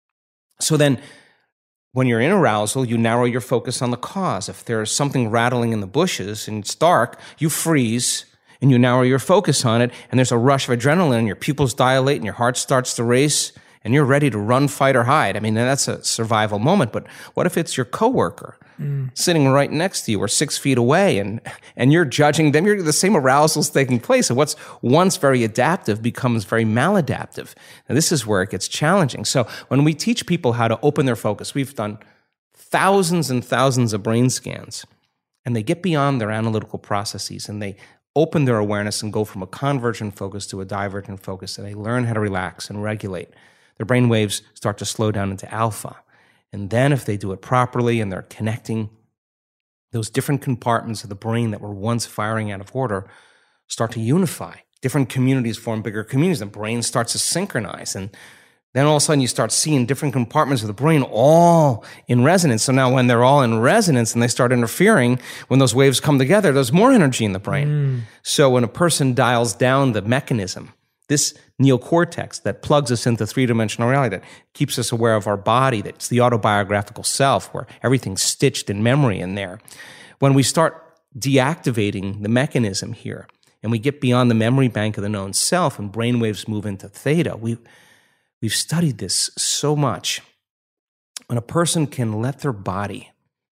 C: So then when you're in arousal, you narrow your focus on the cause. If there's something rattling in the bushes and it's dark, you freeze and you narrow your focus on it, and there's a rush of adrenaline, and your pupils dilate and your heart starts to race, and you're ready to run, fight, or hide. I mean, that's a survival moment. But what if it's your coworker mm. sitting right next to you or six feet away, and and you're judging them? You're the same arousal's taking place. And what's once very adaptive becomes very maladaptive. And this is where it gets challenging. So when we teach people how to open their focus, we've done thousands and thousands of brain scans, and they get beyond their analytical processes, and they open their awareness and go from a convergent focus to a divergent focus, and they learn how to relax and regulate. Their brain waves start to slow down into alpha. And then if they do it properly and they're connecting, those different compartments of the brain that were once firing out of order start to unify. Different communities form bigger communities. The brain starts to synchronize. And then all of a sudden you start seeing different compartments of the brain all in resonance. So now when they're all in resonance and they start interfering, when those waves come together, there's more energy in the brain. Mm. So when a person dials down the mechanism, this neocortex that plugs us into three-dimensional reality, that keeps us aware of our body, that's the autobiographical self, where everything's stitched in memory in there. When we start deactivating the mechanism here, and we get beyond the memory bank of the known self, and brainwaves move into theta, we, we've studied this so much. When a person can let their body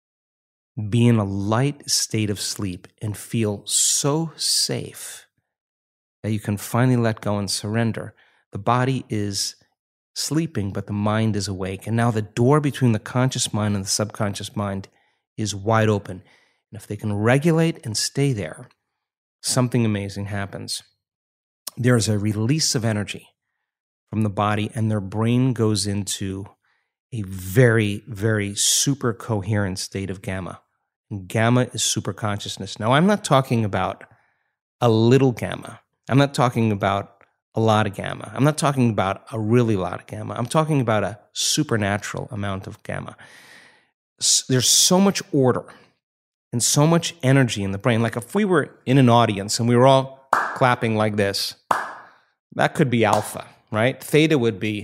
C: be in a light state of sleep and feel so safe that you can finally let go and surrender. The body is sleeping, but the mind is awake. And now the door between the conscious mind and the subconscious mind is wide open. And if they can regulate and stay there, something amazing happens. There is a release of energy from the body, and their brain goes into a very, very super coherent state of gamma. Gamma is superconsciousness. Now, I'm not talking about a little gamma. I'm not talking about a lot of gamma. I'm not talking about a really lot of gamma. I'm talking about a supernatural amount of gamma. There's so much order and so much energy in the brain. Like if we were in an audience and we were all clapping like this, that could be alpha, right? Theta would be,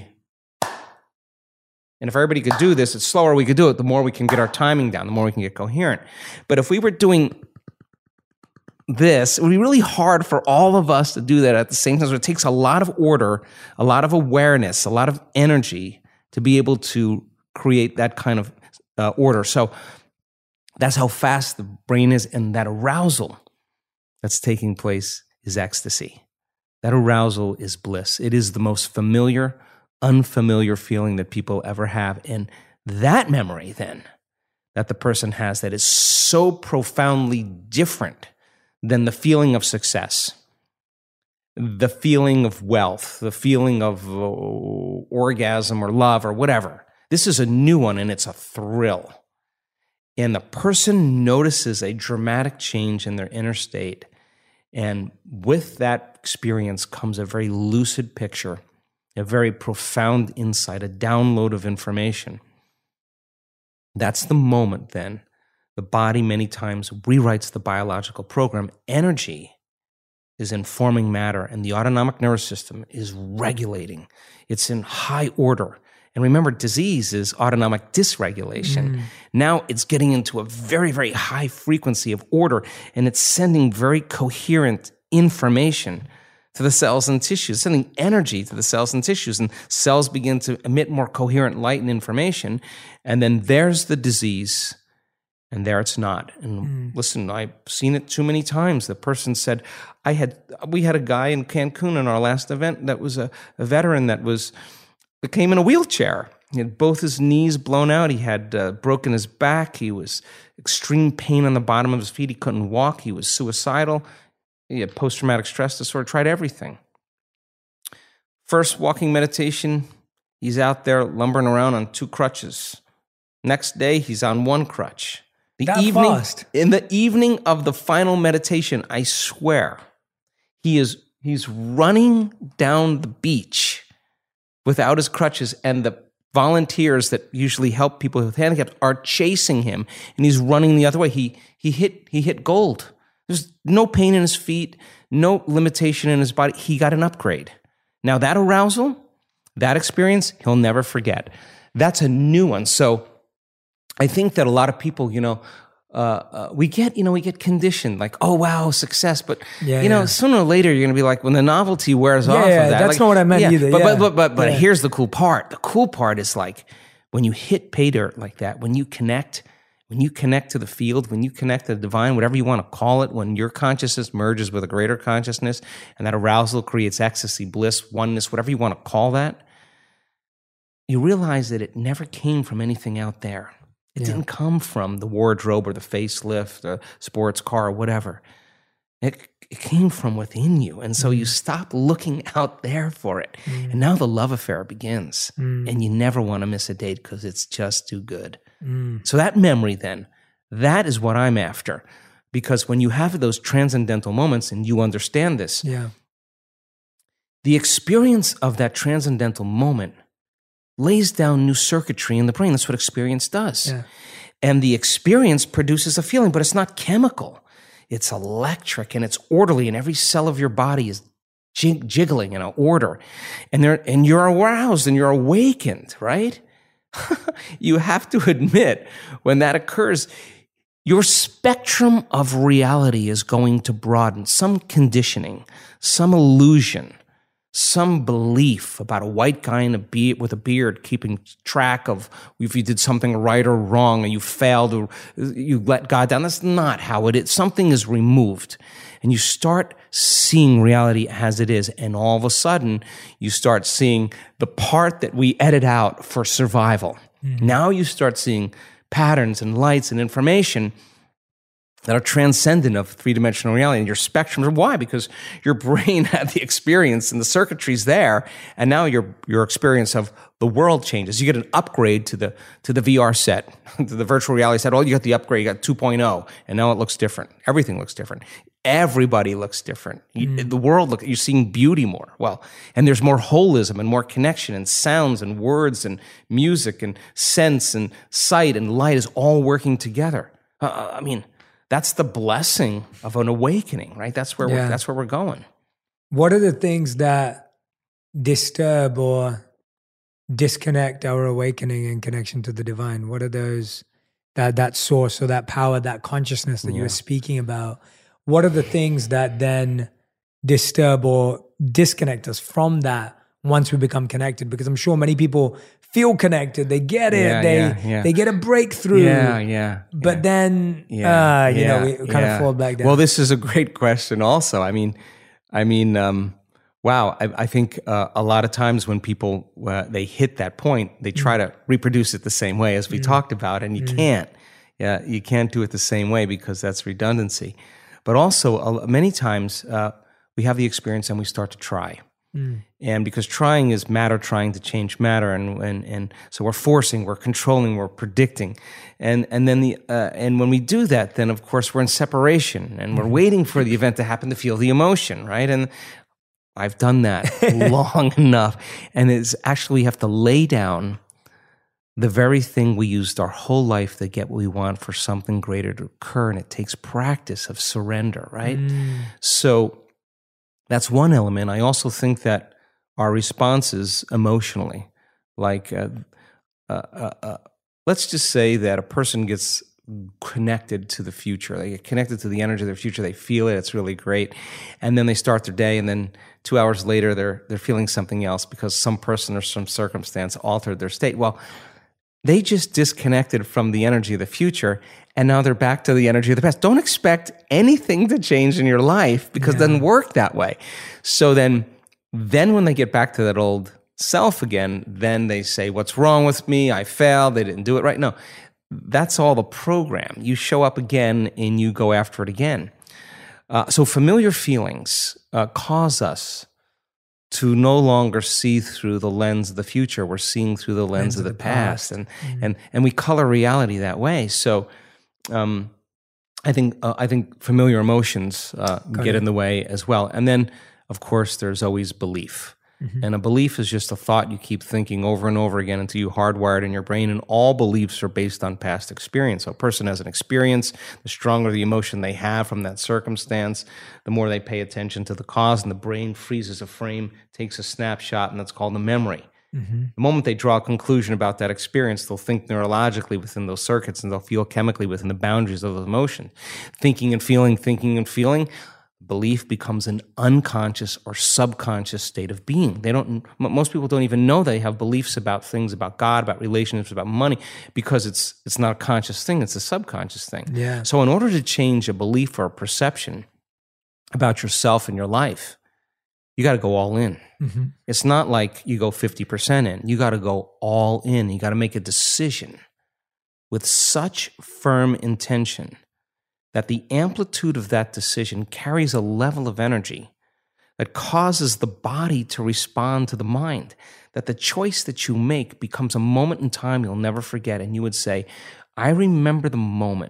C: and if everybody could do this, it's slower we could do it, the more we can get our timing down, the more we can get coherent. But if we were doing this, it would be really hard for all of us to do that at the same time. So it takes a lot of order, a lot of awareness, a lot of energy to be able to create that kind of uh, order. So that's how fast the brain is, and that arousal that's taking place is ecstasy. That arousal is bliss. It is the most familiar, unfamiliar feeling that people ever have. And that memory then that the person has that is so profoundly different than the feeling of success, the feeling of wealth, the feeling of uh, orgasm or love or whatever. This is a new one, and it's a thrill. And the person notices a dramatic change in their inner state. And with that experience comes a very lucid picture, a very profound insight, a download of information. That's the moment then. The body many times rewrites the biological program. Energy is informing matter, and the autonomic nervous system is regulating. It's in high order. And remember, disease is autonomic dysregulation. Mm. Now it's getting into a very, very high frequency of order, and it's sending very coherent information to the cells and tissues, sending energy to the cells and tissues, and cells begin to emit more coherent light and information, and then there's the disease, and there it's not. And mm. listen, I've seen it too many times. The person said, I had, we had a guy in Cancun in our last event that was a, a veteran that was, came in a wheelchair. He had both his knees blown out. He had uh, broken his back. He was extreme pain on the bottom of his feet. He couldn't walk. He was suicidal. He had post-traumatic stress disorder, tried everything. First walking meditation, he's out there lumbering around on two crutches. Next day, he's on one crutch. The
A: that
C: evening,
A: fast?
C: In the evening of the final meditation, I swear, he is he's running down the beach without his crutches, and the volunteers that usually help people with handicaps are chasing him, and he's running the other way. He he hit he hit gold. There's no pain in his feet, no limitation in his body. He got an upgrade. Now that arousal, that experience, he'll never forget. That's a new one. So I think that a lot of people, you know, uh, uh, we get, you know, we get conditioned like, oh, wow, success. But,
A: yeah,
C: you know,
A: yeah.
C: sooner or later, you're going to be like, when the novelty wears
A: yeah,
C: off
A: yeah,
C: of that.
A: That's
C: like,
A: not what I meant
C: yeah,
A: either.
C: But,
A: yeah.
C: but, but, but, but
A: yeah.
C: here's the cool part. The cool part is like when you hit pay dirt like that, when you connect, when you connect to the field, when you connect to the divine, whatever you want to call it, when your consciousness merges with a greater consciousness and that arousal creates ecstasy, bliss, oneness, whatever you want to call that, you realize that it never came from anything out there. It yeah. didn't come from the wardrobe or the facelift, the sports car, or whatever. It, it came from within you. And so mm. you stop looking out there for it. Mm. And now the love affair begins. Mm. And you never want to miss a date because it's just too good. Mm. So that memory then, that is what I'm after. Because when you have those transcendental moments and you understand this,
A: yeah.
C: the experience of that transcendental moment lays down new circuitry in the brain. That's what experience does. Yeah. And the experience produces a feeling, but it's not chemical. It's electric and it's orderly, and every cell of your body is jig- jiggling in an order. And, there, and you're aroused and you're awakened, right? You have to admit, when that occurs, your spectrum of reality is going to broaden. Some conditioning, some illusion, some belief about a white guy in a be- with a beard keeping track of if you did something right or wrong, or you failed, or you let God down. That's not how it is. Something is removed, and you start seeing reality as it is, and all of a sudden, you start seeing the part that we edit out for survival. Mm-hmm. Now you start seeing patterns and lights and information that are transcendent of three-dimensional reality. And your spectrums, why? Because your brain had the experience and the circuitry's there, and now your your experience of the world changes. You get an upgrade to the to the V R set, to the virtual reality set. Oh, you got the upgrade, you got two point oh, and now it looks different. Everything looks different. Everybody looks different. You, mm. The world, look, you're seeing beauty more. Well, and there's more holism and more connection, and sounds and words and music and sense and sight and light is all working together. Uh, I mean, that's the blessing of an awakening, right? That's where yeah. we're, that's where we're going.
A: What are the things that disturb or disconnect our awakening and connection to the divine? What are those, that that source or that power, that consciousness that yeah. you were speaking about? What are the things that then disturb or disconnect us from that once we become connected? Because I'm sure many people feel connected, they get it,
C: yeah,
A: they
C: yeah, yeah.
A: they get a breakthrough.
C: Yeah, yeah.
A: But
C: yeah.
A: then,
C: yeah,
A: uh, you
C: yeah,
A: know, we kind
C: yeah.
A: of fall back down.
C: Well, this is a great question also. I mean, I mean, um, wow, I, I think uh, a lot of times when people, uh, they hit that point, they try mm. to reproduce it the same way as we mm. talked about, and you mm. can't. Yeah, you can't do it the same way because that's redundancy. But also, uh, many times uh, we have the experience and we start to try. Mm. And because trying is matter trying to change matter, and and and so we're forcing, we're controlling, we're predicting, and and then the uh, and when we do that, then of course we're in separation, and we're waiting for the event to happen to feel the emotion, right? And I've done that long enough, and it's actually we have to lay down the very thing we used our whole life to get what we want for something greater to occur, and it takes practice of surrender, right? Mm. So that's one element. I also think that our responses emotionally, like uh, uh, uh, uh, let's just say that a person gets connected to the future. They get connected to the energy of their future. They feel it. It's really great. And then they start their day, and then two hours later, they're they're feeling something else because some person or some circumstance altered their state. Well, they just disconnected from the energy of the future, and now they're back to the energy of the past. Don't expect anything to change in your life because yeah. it doesn't work that way. So then, then when they get back to that old self again, then they say, what's wrong with me? I failed. They didn't do it right. No, that's all the program. You show up again and you go after it again. Uh, so familiar feelings uh, cause us to no longer see through the lens of the future. We're seeing through the lens, lens of the, the past, past. And, mm-hmm. and and we color reality that way. So, um, I think uh, I think familiar emotions uh, get it. in the way as well. And then, of course, there's always belief. Mm-hmm. And a belief is just a thought you keep thinking over and over again until you hardwire it in your brain. And all beliefs are based on past experience. So a person has an experience, the stronger the emotion they have from that circumstance, the more they pay attention to the cause, and the brain freezes a frame, takes a snapshot, and that's called a memory. Mm-hmm. The moment they draw a conclusion about that experience, they'll think neurologically within those circuits, and they'll feel chemically within the boundaries of those emotions. Thinking and feeling, thinking and feeling, belief becomes an unconscious or subconscious state of being. They don't. Most people don't even know they have beliefs about things, about God, about relationships, about money, because it's it's not a conscious thing. It's a subconscious thing.
A: Yeah.
C: So in order to change a belief or a perception about yourself and your life, you got to go all in. Mm-hmm. It's not like you go fifty percent in. You got to go all in. You got to make a decision with such firm intention that the amplitude of that decision carries a level of energy that causes the body to respond to the mind, that the choice that you make becomes a moment in time you'll never forget. And you would say, I remember the moment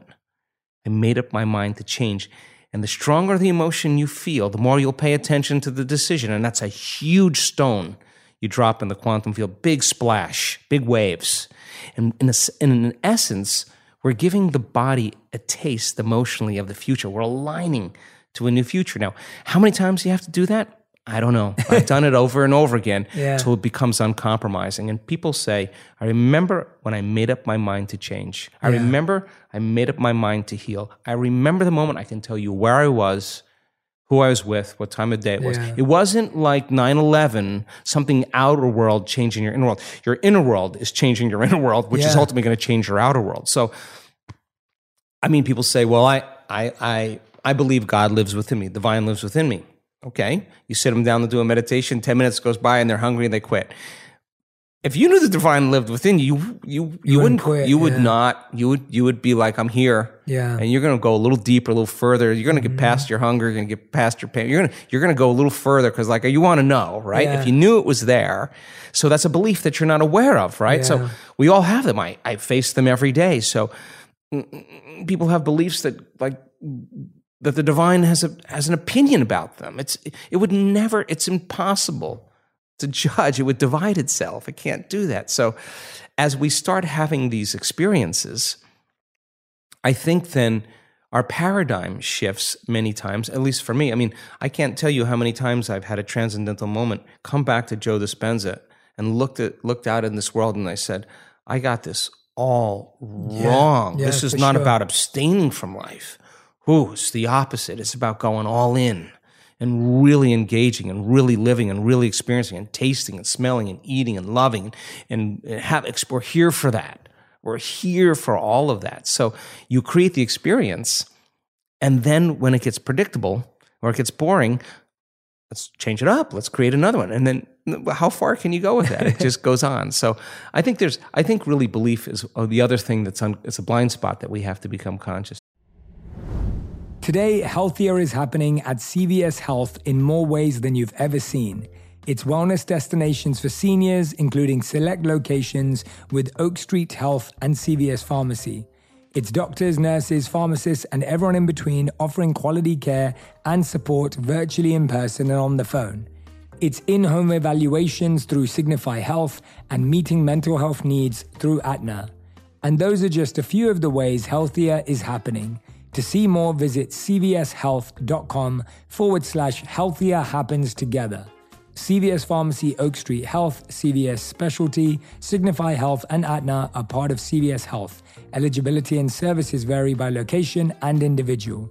C: I made up my mind to change. And the stronger the emotion you feel, the more you'll pay attention to the decision. And that's a huge stone you drop in the quantum field, big splash, big waves. And in, a, in essence, we're giving the body a taste emotionally of the future. We're aligning to a new future. Now, how many times do you have to do that? I don't know. I've done it over and over again
A: yeah.
C: until it becomes uncompromising. And people say, I remember when I made up my mind to change. I yeah. remember I made up my mind to heal. I remember the moment I can tell you where I was, who I was with, what time of day it was.
A: Yeah.
C: It wasn't like nine eleven, something outer world changing your inner world. Your inner world is changing your inner world, which
A: yeah.
C: is ultimately going to change your outer world. So, I mean, people say, well, I, I, I, I believe God lives within me. Divine lives within me. Okay. You sit them down to do a meditation, ten minutes goes by and they're hungry and they quit. if you knew the divine lived within you, you you, you wouldn't
A: quit,
C: you would
A: yeah.
C: not you would you would be like, I'm here,
A: yeah,
C: and you're going to go a little deeper, a little further. You're going to get mm-hmm. past your hunger, you're going to get past your pain. You're going to you're going to go a little further because like you want to know, right?
A: Yeah.
C: If you knew it was there, so that's a belief that you're not aware of, right?
A: Yeah.
C: So we all have them. I I face them every day. So people have beliefs that like. that the divine has a has an opinion about them. It's it would never. It's impossible to judge. It would divide itself. It can't do that. So, as we start having these experiences, I think then our paradigm shifts many times. At least for me. I mean, I can't tell you how many times I've had a transcendental moment, come back to Joe Dispenza, and looked at looked out in this world, and I said, I got this all wrong.
A: Yeah, yeah,
C: this is
A: for
C: not
A: sure.
C: about abstaining from life. Ooh, it's the opposite. It's about going all in and really engaging and really living and really experiencing and tasting and smelling and eating and loving and, and have, we're here for that. We're here for all of that. So you create the experience, and then when it gets predictable or it gets boring, let's change it up. Let's create another one. And then how far can you go with that? It just goes on. So I think there's, I think really belief is the other thing that's on, it's a blind spot that we have to become conscious.
B: Today, healthier is happening at C V S Health in more ways than you've ever seen. It's wellness destinations for seniors, including select locations with Oak Street Health and C V S Pharmacy. It's doctors, nurses, pharmacists, and everyone in between offering quality care and support virtually in person and on the phone. It's in-home evaluations through Signify Health and meeting mental health needs through Aetna. And those are just a few of the ways healthier is happening. To see more, visit cvshealth.com forward slash healthier happens together. C V S Pharmacy, Oak Street Health, C V S Specialty, Signify Health, and Aetna are part of C V S Health. Eligibility and services vary by location and individual.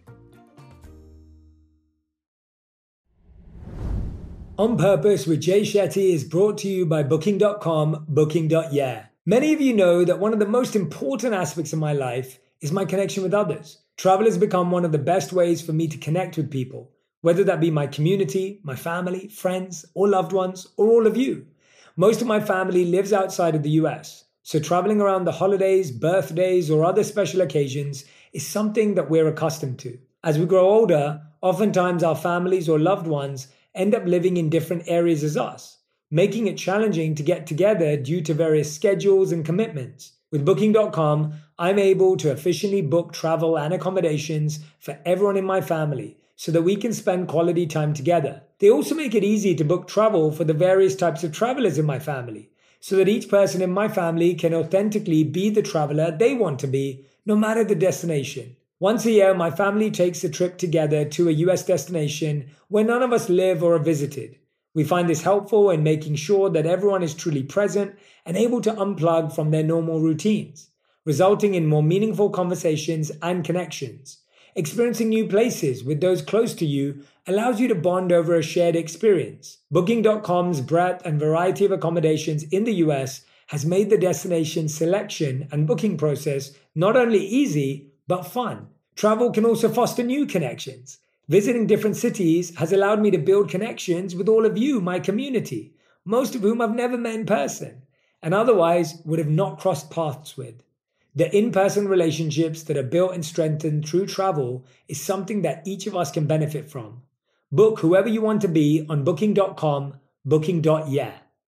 A: On Purpose with Jay Shetty is brought to you by Booking dot com, Booking dot yeah. Many of you know that one of the most important aspects of my life is my connection with others. Travel has become one of the best ways for me to connect with people, whether that be my community, my family, friends, or loved ones, or all of you. Most of my family lives outside of the U S, so traveling around the holidays, birthdays, or other special occasions is something that we're accustomed to. As we grow older, oftentimes our families or loved ones end up living in different areas as us, making it challenging to get together due to various schedules and commitments. With Booking dot com, I'm able to efficiently book travel and accommodations for everyone in my family so that we can spend quality time together. They also make it easy to book travel for the various types of travelers in my family so that each person in my family can authentically be the traveler they want to be, no matter the destination. Once a year, my family takes a trip together to a U S destination where none of us live or are visited. We find this helpful in making sure that everyone is truly present and able to unplug from their normal routines, resulting in more meaningful conversations and connections. Experiencing new places with those close to you allows you to bond over a shared experience. Booking dot com's breadth and variety of accommodations in the U S has made the destination selection and booking process not only easy, but fun. Travel can also foster new connections. Visiting different cities has allowed me to build connections with all of you, my community, most of whom I've never met in person, and otherwise would have not crossed paths with. The in-person relationships that are built and strengthened through travel is something that each of us can benefit from. Book whoever you want to be on Booking dot com, Booking dot yeah.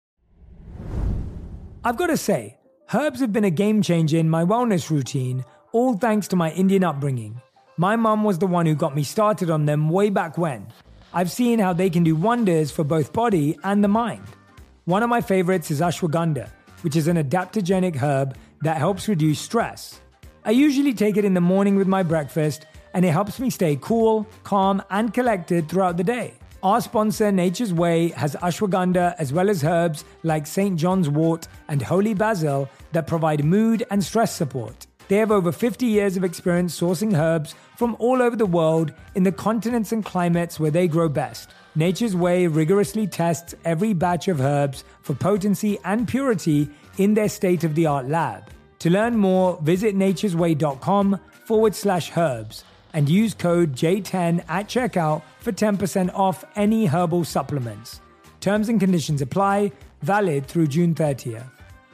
B: I've got to say, herbs have been a game changer in my wellness routine, all thanks to my Indian upbringing. My mum was the one who got me started on them way back when. I've seen how they can do wonders for both body and the mind. One of my favorites is ashwagandha, which is an adaptogenic herb that helps reduce stress. I usually take it in the morning with my breakfast, and it helps me stay cool, calm, and collected throughout the day. Our sponsor, Nature's Way, has ashwagandha as well as herbs like Saint John's wort and holy basil that provide mood and stress support. They have over fifty years of experience sourcing herbs from all over the world in the continents and climates where they grow best. Nature's Way rigorously tests every batch of herbs for potency and purity in their state-of-the-art lab. To learn more, visit naturesway.com forward slash herbs and use code J ten at checkout for ten percent off any herbal supplements. Terms and conditions apply.
A: valid through June thirtieth.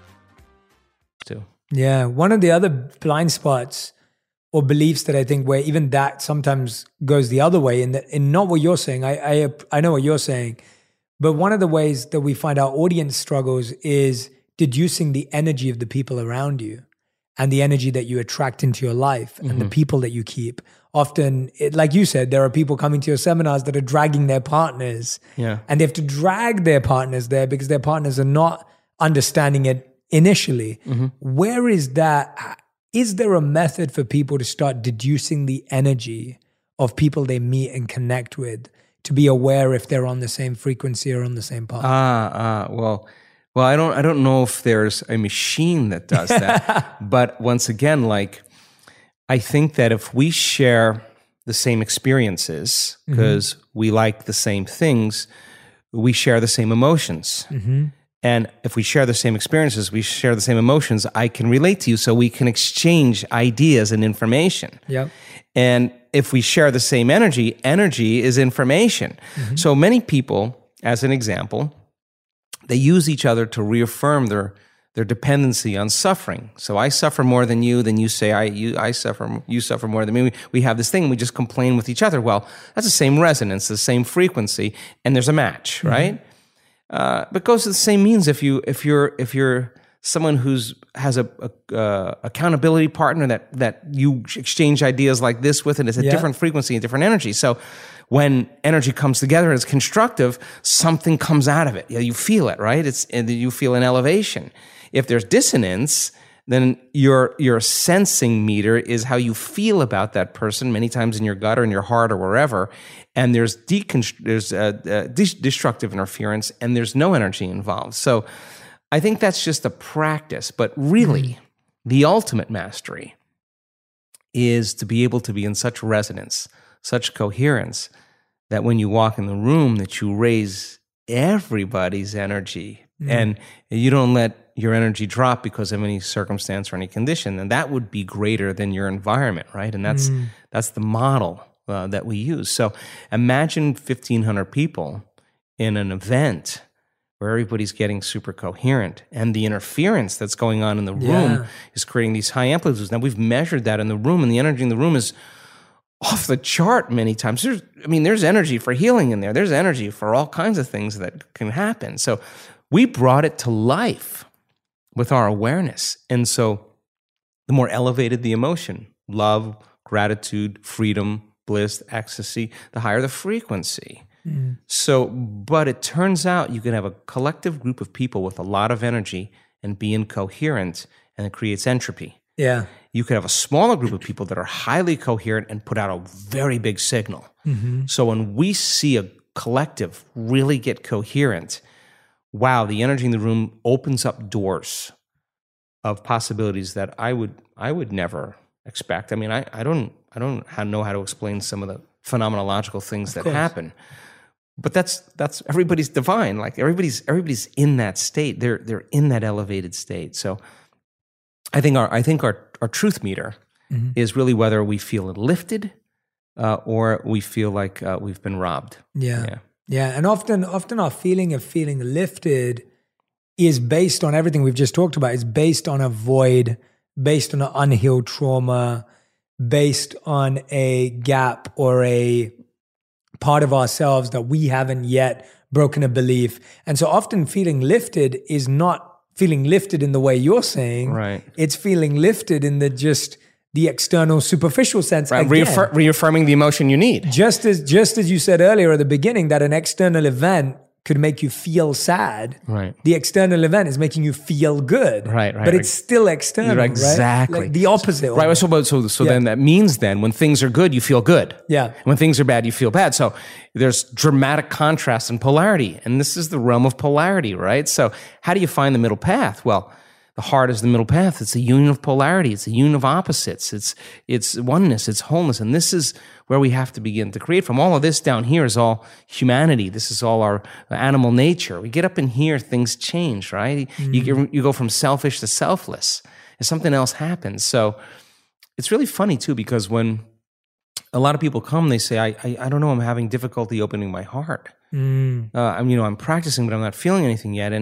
C: Too.
A: Yeah. One of the other blind spots or beliefs that I think where even that sometimes goes the other way, in that, in not what you're saying, I, I I know what you're saying, but one of the ways that we find our audience struggles is deducing the energy of the people around you and the energy that you attract into your life and mm-hmm. the people that you keep. Often, it, like you said, there are people coming to your seminars that are dragging their partners,
C: yeah.
A: and they have to drag their partners there because their partners are not understanding it initially. Mm-hmm. Where is that? Is there a method for people to start deducing the energy of people they meet and connect with, to be aware if they're on the same frequency or on the same path?
C: Ah, ah, well, well, I don't, I don't know if there's a machine that does that, but once again, like, I think that if we share the same experiences because mm-hmm. we like the same things, we share the same emotions. Mm-hmm. And if we share the same experiences, we share the same emotions, I can relate to you, so we can exchange ideas and information.
A: Yep.
C: And if we share the same energy, energy is information. Mm-hmm. So many people, as an example, they use each other to reaffirm their their dependency on suffering. So I suffer more than you, then you say I you I suffer you suffer more than me. We, we have this thing, we just complain with each other. Well, that's the same resonance, the same frequency, and there's a match, mm-hmm. right? Uh, but it goes to the same means if you if you're if you're someone who's has a, a uh, accountability partner that that you exchange ideas like this with, and it's a yeah. different frequency, a different energy. So when energy comes together and it's constructive, something comes out of it. Yeah, you feel it, right? It's and you feel an elevation. If there's dissonance, then your your sensing meter is how you feel about that person, many times in your gut or in your heart or wherever. And there's deconst- there's uh, uh, de- destructive interference, and there's no energy involved. So I think that's just a practice. But really, mm. the ultimate mastery is to be able to be in such resonance, such coherence, that when you walk in the room, that you raise everybody's energy, mm. and you don't let your energy drop because of any circumstance or any condition, and that would be greater than your environment, right? And that's mm. that's the model uh, that we use. So imagine fifteen hundred people in an event where everybody's getting super coherent, and the interference that's going on in the room yeah. is creating these high amplitudes. Now we've measured that in the room, and the energy in the room is off the chart many times. There's, I mean, there's energy for healing in there. There's energy for all kinds of things that can happen. So we brought it to life with our awareness. And so the more elevated the emotion, love, gratitude, freedom, bliss, ecstasy, the higher the frequency. Mm. So, but it turns out you can have a collective group of people with a lot of energy and be incoherent, and it creates entropy.
A: Yeah.
C: You could have a smaller group of people that are highly coherent and put out a very big signal. Mm-hmm. So when we see a collective really get coherent, wow, the energy in the room opens up doors of possibilities that I would I would never expect. I mean, I, I don't I don't know how to explain some of the phenomenological things that happen. But that's that's everybody's divine. Like everybody's everybody's in that state. They're they're in that elevated state. So I think our I think our, our truth meter mm-hmm. is really whether we feel lifted uh, or we feel like uh, we've been robbed.
A: Yeah. yeah. Yeah, and often often our feeling of feeling lifted is based on everything we've just talked about. It's based on a void, based on an unhealed trauma, based on a gap or a part of ourselves that we haven't yet broken a belief. And so often feeling lifted is not feeling lifted in the way you're saying.
C: Right.
A: It's feeling lifted in the just the external superficial sense.
C: Right. Reaffir- reaffirming the emotion you need.
A: Just as just as you said earlier at the beginning that an external event could make you feel sad.
C: Right.
A: The external event is making you feel good.
C: Right, right.
A: But it's still external,
C: right? Exactly.
A: Right? Like the opposite.
C: Right. So, so, so yeah. then that means then when things are good, you feel good.
A: Yeah.
C: When things are bad, you feel bad. So there's dramatic contrast and polarity. And this is the realm of polarity, right? So how do you find the middle path? Well, the heart is the middle path. It's a union of polarity. It's a union of opposites. It's it's oneness. It's wholeness. And this is where we have to begin to create from. All of this down here is all humanity. This is all our animal nature. We get up in here, things change, right? Mm-hmm. You, you go from selfish to selfless. And something else happens. So it's really funny, too, because when a lot of people come, they say, I I, I don't know, I'm having difficulty opening my heart. Mm. Uh, I'm, you know, I'm practicing, but I'm not feeling anything yet. And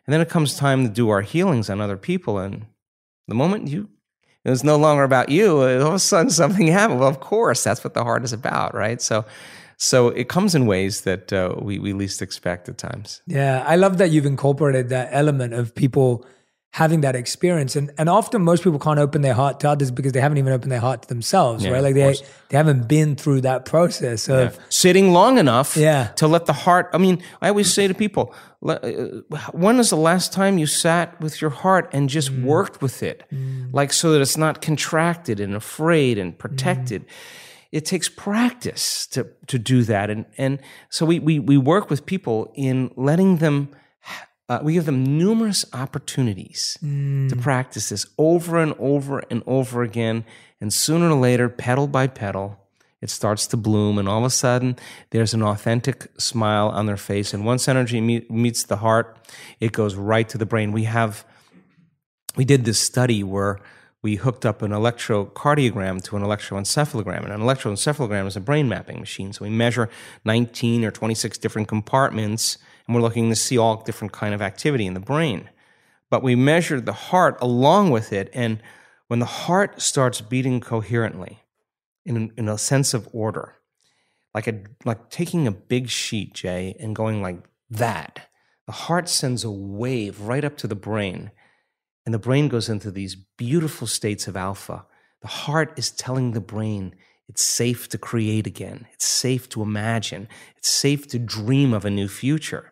C: And then it comes time to do our healings on other people. And the moment you, it was no longer about you, all of a sudden something happened. Well, of course, that's what the heart is about, right? So so it comes in ways that uh, we, we least expect at times.
A: Yeah, I love that you've incorporated that element of people having that experience. And and often most people can't open their heart to others because they haven't even opened their heart to themselves,
C: Yeah,
A: right? Like
C: of
A: they
C: course.
A: they haven't been through that process of
C: Yeah. Sitting long enough
A: Yeah.
C: to let the heart, I mean, I always say to people, le- uh, when is the last time you sat with your heart and just
A: Mm.
C: worked with it? Like so that it's not contracted and afraid and protected.
A: Mm.
C: It takes practice to, to do that. And, and so we, we, we work with people in letting them, uh, we give them numerous opportunities
A: Mm.
C: to practice this over and over and over again. And sooner or later, petal by petal, it starts to bloom, and all of a sudden, there's an authentic smile on their face. And once energy meet, meets the heart, it goes right to the brain. We have, we did this study where we hooked up an electrocardiogram to an electroencephalogram. And an electroencephalogram is a brain mapping machine. So we measure nineteen or twenty-six different compartments, and we're looking to see all different kind of activity in the brain. But we measured the heart along with it, and when the heart starts beating coherently, in, in a sense of order, like a like taking a big sheet, Jay, and going like that, the heart sends a wave right up to the brain, and the brain goes into these beautiful states of alpha. The heart is telling the brain it's safe to create again. It's safe to imagine. It's safe to dream of a new future.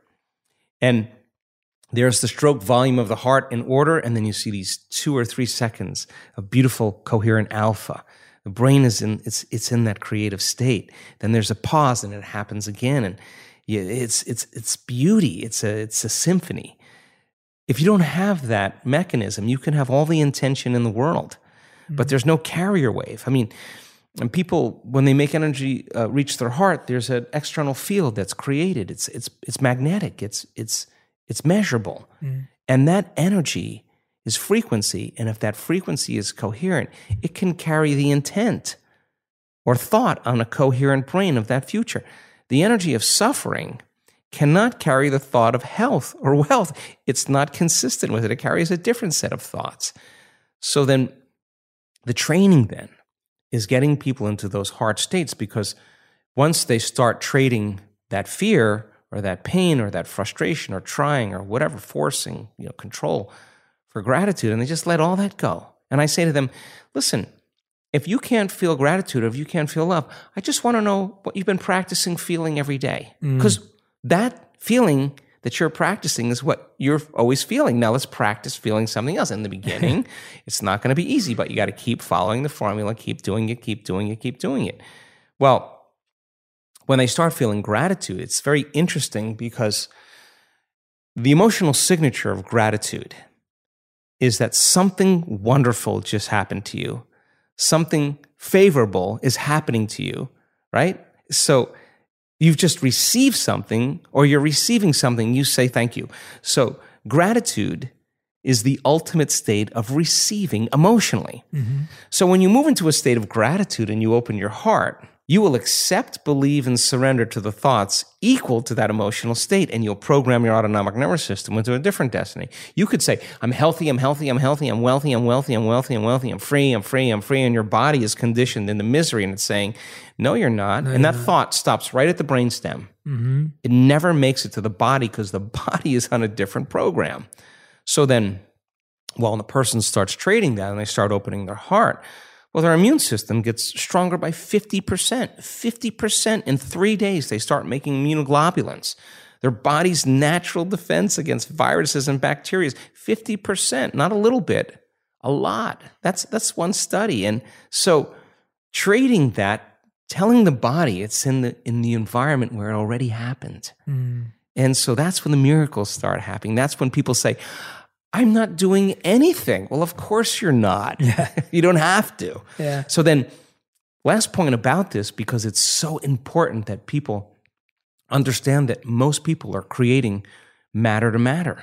C: And there's the stroke volume of the heart in order, and then you see these two or three seconds of beautiful, coherent alpha. The brain is in it's it's in that creative state. Then there's a pause, and it happens again, and yeah, it's it's it's beauty. It's a it's a symphony. If you don't have that mechanism, you can have all the intention in the world, mm-hmm. but there's no carrier wave. I mean, and people, when they make energy uh, reach their heart, there's an external field that's created. It's it's it's magnetic. It's it's it's measurable, mm. and that energy is frequency. And if that frequency is coherent, it can carry the intent or thought on a coherent brain of that future. The energy of suffering cannot carry the thought of health or wealth. It's not consistent with it. It carries a different set of thoughts. So then the training then is getting people into those heart states, because once they start trading that fear or that pain or that frustration or trying or whatever, forcing, you know, control for gratitude, and they just let all that go. And I say to them, listen, if you can't feel gratitude, or if you can't feel love, I just want to know what you've been practicing feeling every day. Because mm. that feeling that you're practicing is what you're always feeling. Now let's practice feeling something else. In the beginning, it's not going to be easy, but you got to keep following the formula, keep doing it, keep doing it, keep doing it. Well, when they start feeling gratitude, it's very interesting, because the emotional signature of gratitude is that something wonderful just happened to you. Something favorable is happening to you, right? So you've just received something, or you're receiving something, you say thank you. So gratitude is the ultimate state of receiving emotionally. Mm-hmm. So when you move into a state of gratitude and you open your heart, you will accept, believe, and surrender to the thoughts equal to that emotional state, and you'll program your autonomic nervous system into a different destiny. You could say, I'm healthy, I'm healthy, I'm healthy, I'm wealthy, I'm wealthy, I'm wealthy, I'm wealthy, I'm free, I'm free, I'm free, and your body is conditioned into misery, and it's saying, no, you're not. No, and that not. thought stops right at the brainstem. Mm-hmm. It never makes it to the body, because the body is on a different program. So then, well, when the person starts trading that and they start opening their heart, well, their immune system gets stronger by fifty percent. fifty percent in three days, they start making immunoglobulins. Their body's natural defense against viruses and bacteria is fifty percent, not a little bit, a lot. That's, that's one study. And so trading that, telling the body it's in the, in the environment where it already happened. Mm. And so that's when the miracles start happening. That's when people say, I'm not doing anything. Well, of course you're not. Yeah. You don't have to.
A: Yeah.
C: So then, last point about this, because it's so important that people understand that most people are creating matter to matter.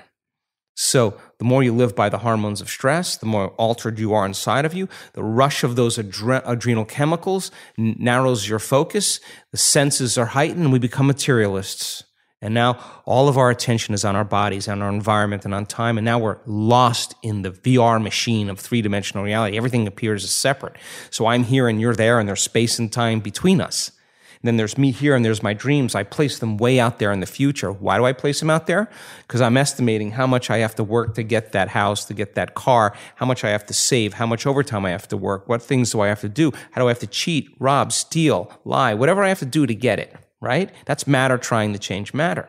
C: So the more you live by the hormones of stress, the more altered you are inside of you. The rush of those adre- adrenal chemicals n- narrows your focus. The senses are heightened, and we become materialists. And now all of our attention is on our bodies, on our environment, and on time. And now we're lost in the V R machine of three-dimensional reality. Everything appears as separate. So I'm here and you're there, and there's space and time between us. And then there's me here and there's my dreams. I place them way out there in the future. Why do I place them out there? Because I'm estimating how much I have to work to get that house, to get that car, how much I have to save, how much overtime I have to work, what things do I have to do, how do I have to cheat, rob, steal, lie, whatever I have to do to get it, right? That's matter trying to change matter.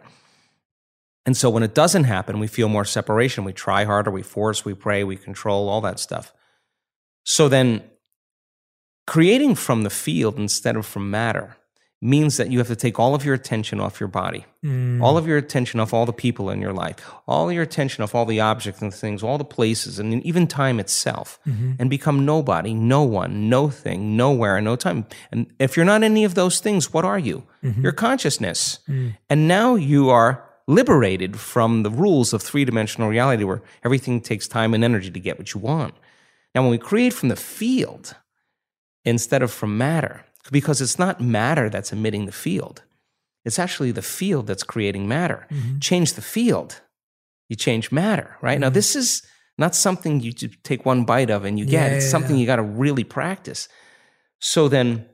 C: And so when it doesn't happen, we feel more separation. We try harder, we force, we pray, we control, all that stuff. So then creating from the field instead of from matter means that you have to take all of your attention off your body, mm. all of your attention off all the people in your life, all your attention off all the objects and things, all the places, and even time itself, mm-hmm. and become nobody, no one, no thing, nowhere, no time. And if you're not any of those things, what are you? Mm-hmm. Your consciousness. Mm. And now you are liberated from the rules of three-dimensional reality where everything takes time and energy to get what you want. Now, when we create from the field instead of from matter, because it's not matter that's emitting the field. It's actually the field that's creating matter. Mm-hmm. Change the field, you change matter, right? Mm-hmm. Now, this is not something you take one bite of and you get. Yeah, it's yeah, something yeah. you got to really practice. So then,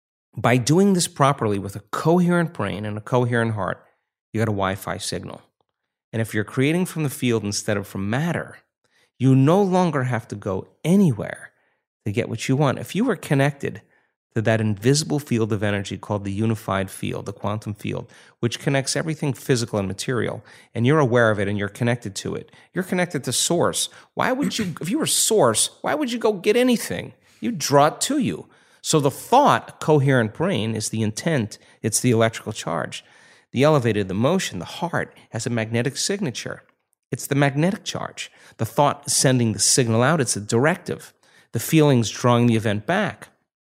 C: by doing this properly with a coherent brain and a coherent heart, you got a Wi-Fi signal. And if you're creating from the field instead of from matter, you no longer have to go anywhere to get what you want. If you were connected to that invisible field of energy called the unified field, the quantum field, which connects everything physical and material, and you're aware of it and you're connected to it. You're connected to source. Why would you, if you were source, why would you go get anything? You draw it to you. So the thought, coherent brain, is the intent. It's the electrical charge. The elevated, the motion, the heart has a magnetic signature. It's the magnetic charge. The thought sending the signal out, it's a directive. The feelings drawing the event back.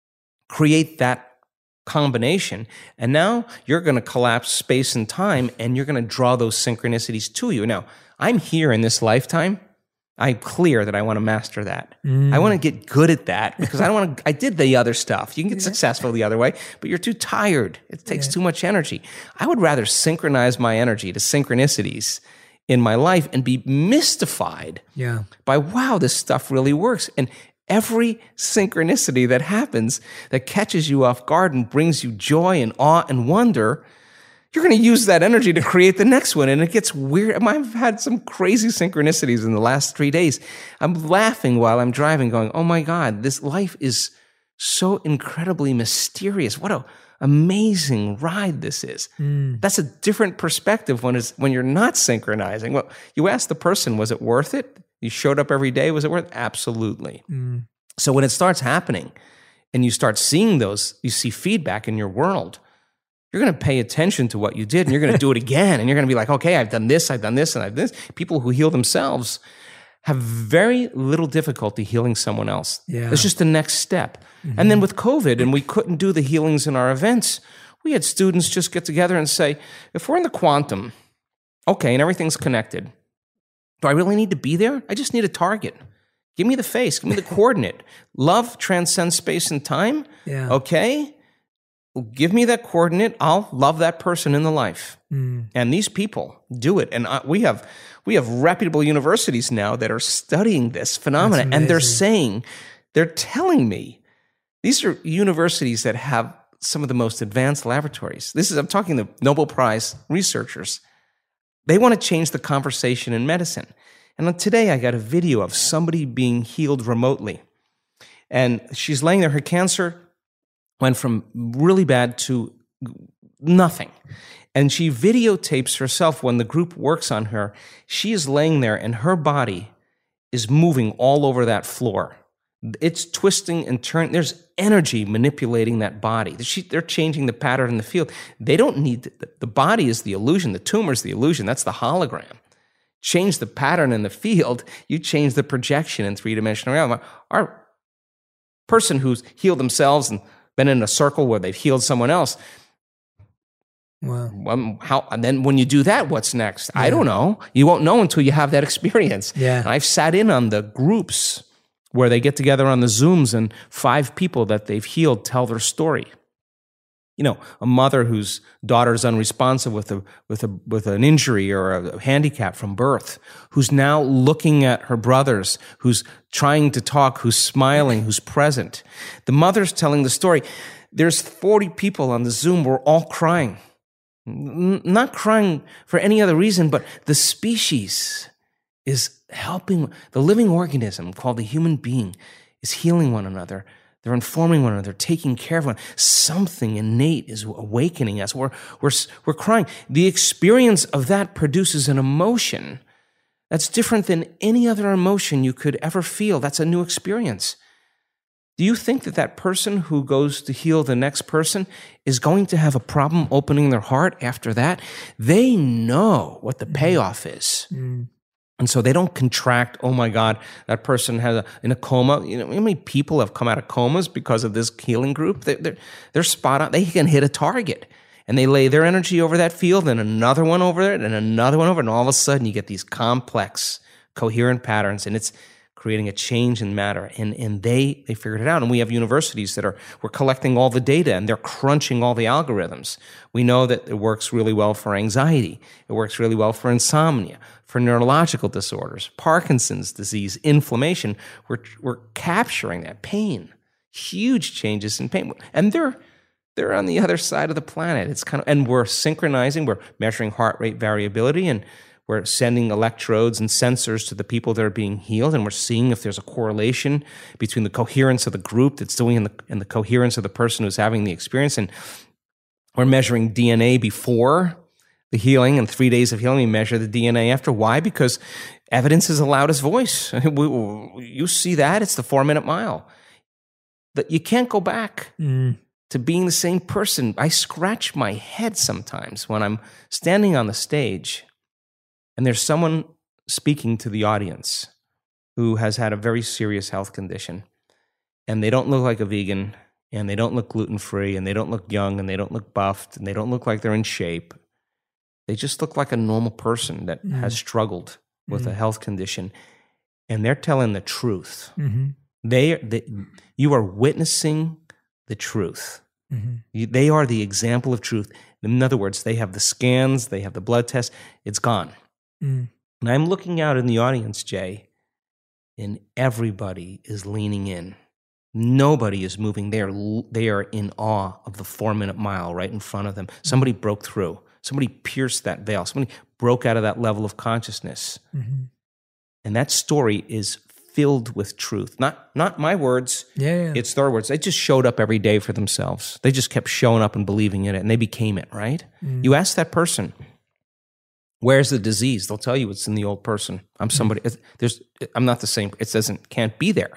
C: Create that combination, and now you're going to collapse space and time, and you're going to draw those synchronicities to you. Now, I'm here in this lifetime. I'm clear that I want to master that. Mm. I want to get good at that because I don't want to. I did the other stuff. You can get yeah. successful the other way, but you're too tired. It takes yeah. too much energy. I would rather synchronize my energy to synchronicities in my life and be mystified yeah. by, wow, this stuff really works. And every synchronicity that happens that catches you off guard and brings you joy and awe and wonder, you're going to use that energy to create the next one. And it gets weird. I've had some crazy synchronicities in the last three days. I'm laughing while I'm driving going, oh my God, this life is so incredibly mysterious. What an amazing ride this is. Mm. That's a different perspective when, it's, when you're not synchronizing. Well, you ask the person, was it worth it? You showed up every day. Was it worth it? Absolutely. Mm. So when it starts happening and you start seeing those, you see feedback in your world, you're going to pay attention to what you did and you're going to do it again. And you're going to be like, okay, I've done this, I've done this, and I've done this. People who heal themselves have very little difficulty healing someone else. Yeah. It's just the next step. Mm-hmm. And then with COVID, and we couldn't do the healings in our events, we had students just get together and say, if we're in the quantum, okay, and everything's connected, do I really need to be there? I just need a target. Give me the face. Give me the coordinate. Love transcends space and time. Yeah. Okay? Well, give me that coordinate. I'll love that person in the life. Mm. And these people do it. And I, we have we have reputable universities now that are studying this phenomenon. And they're saying, they're telling me, these are universities that have some of the most advanced laboratories. This is, I'm talking to Nobel Prize researchers. They want to change the conversation in medicine. And today I got a video of somebody being healed remotely. And she's laying there. Her cancer went from really bad to nothing. And she videotapes herself when the group works on her. She is laying there and her body is moving all over that floor. It's twisting and turning. There's energy manipulating that body. They're changing the pattern in the field. They don't need, the, the body is the illusion. The tumor is the illusion. That's the hologram. Change the pattern in the field, you change the projection in three-dimensional reality. Our person who's healed themselves and been in a circle where they've healed someone else, wow. Um, how, and then when you do that, what's next? Yeah. I don't know. You won't know until you have that experience. Yeah. And I've sat in on the groups where they get together on the Zooms and five people that they've healed tell their story. You know, a mother whose daughter is unresponsive with a with a with an injury or a handicap from birth, who's now looking at her brothers, who's trying to talk, who's smiling, who's present. The mother's telling the story. There's forty people on the Zoom. We're all crying. N- not crying for any other reason, but the species is helping. The living organism called the human being is healing one another. They're informing one another, taking care of one. Something innate is awakening us. We're, we're, we're crying. The experience of that produces an emotion that's different than any other emotion you could ever feel. That's a new experience. Do you think that that person who goes to heal the next person is going to have a problem opening their heart after that? They know what the payoff is. Mm. And so they don't contract, oh my God, that person has a, in a coma. You know, how many people have come out of comas because of this healing group? They, they're, they're spot on. They can hit a target. And they lay their energy over that field and another one over it and another one over it. And all of a sudden you get these complex, coherent patterns. And it's creating a change in matter. And, and they, they figured it out. And we have universities that are, we're collecting all the data and they're crunching all the algorithms. We know that it works really well for anxiety. It works really well for insomnia, for neurological disorders, Parkinson's disease, inflammation. We're, we're capturing that pain, huge changes in pain. And they're, they're on the other side of the planet. It's kind of, and we're synchronizing, we're measuring heart rate variability, and we're sending electrodes and sensors to the people that are being healed, and we're seeing if there's a correlation between the coherence of the group that's doing and the, and the coherence of the person who's having the experience. And we're measuring D N A before the healing, and three days of healing, we measure the D N A after. Why? Because evidence is the loudest voice. You see that? It's the four-minute mile. That you can't go back mm. to being the same person. I scratch my head sometimes when I'm standing on the stage and there's someone speaking to the audience who has had a very serious health condition, and they don't look like a vegan, and they don't look gluten-free, and they don't look young, and they don't look buffed, and they don't look like they're in shape. They just look like a normal person that mm. has struggled with mm. a health condition, and they're telling the truth. Mm-hmm. They, they, you are witnessing the truth. Mm-hmm. You, they are the example of truth. In other words, they have the scans, they have the blood tests. It's gone. Mm. And I'm looking out in the audience, Jay, and everybody is leaning in. Nobody is moving. They are, they are in awe of the four-minute mile right in front of them. Somebody broke through. Somebody pierced that veil. Somebody broke out of that level of consciousness. Mm-hmm. And that story is filled with truth. Not not my words.
A: Yeah, yeah.
C: It's their words. They just showed up every day for themselves. They just kept showing up and believing in it, and they became it, right? Mm. You ask that person, where's the disease? They'll tell you it's in the old person. I'm somebody. Mm. There's. I'm not the same. It doesn't. Can't be there.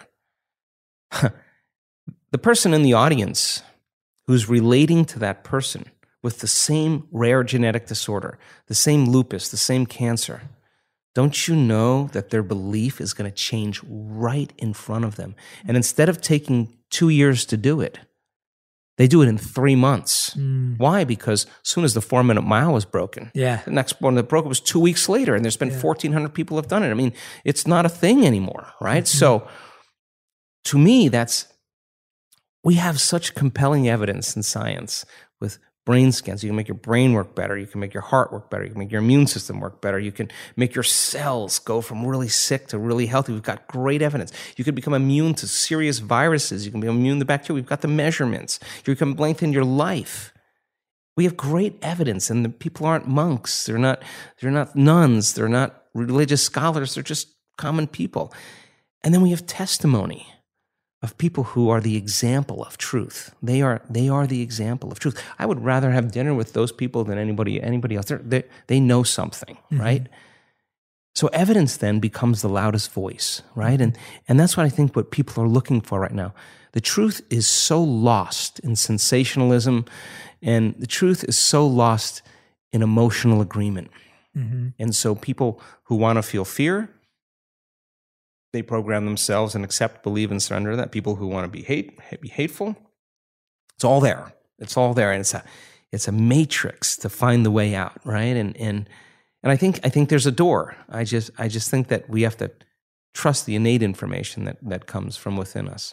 C: The person in the audience who's relating to that person with the same rare genetic disorder, the same lupus, the same cancer, don't you know that their belief is going to change right in front of them? And instead of taking two years to do it, they do it in three months. Mm. Why? Because as soon as the four-minute mile was broken,
A: yeah.
C: the next one that broke was two weeks later, and there's been yeah. fourteen hundred people have done it. I mean, it's not a thing anymore, right? Mm-hmm. So to me, that's, we have such compelling evidence in science with brain scans. You can make your brain work better. You can make your heart work better. You can make your immune system work better. You can make your cells go from really sick to really healthy. We've got great evidence. You can become immune to serious viruses. You can be immune to bacteria. We've got the measurements. You can lengthen your life. We have great evidence, and the people aren't monks. They're not, they're not nuns. They're not religious scholars. They're just common people. And then we have testimony of people who are the example of truth. They are they are the example of truth. I would rather have dinner with those people than anybody anybody else. They're, they they know something, mm-hmm. right? So evidence then becomes the loudest voice, right? And and that's what I think what people are looking for right now. The truth is so lost in sensationalism, and the truth is so lost in emotional agreement. Mm-hmm. And so people who want to feel fear, they program themselves and accept, believe, and surrender that. People who want to be hate, be hateful, it's all there. It's all there, and it's a, it's a matrix to find the way out, right? And and and I think I think there's a door. I just I just think that we have to trust the innate information that that comes from within us.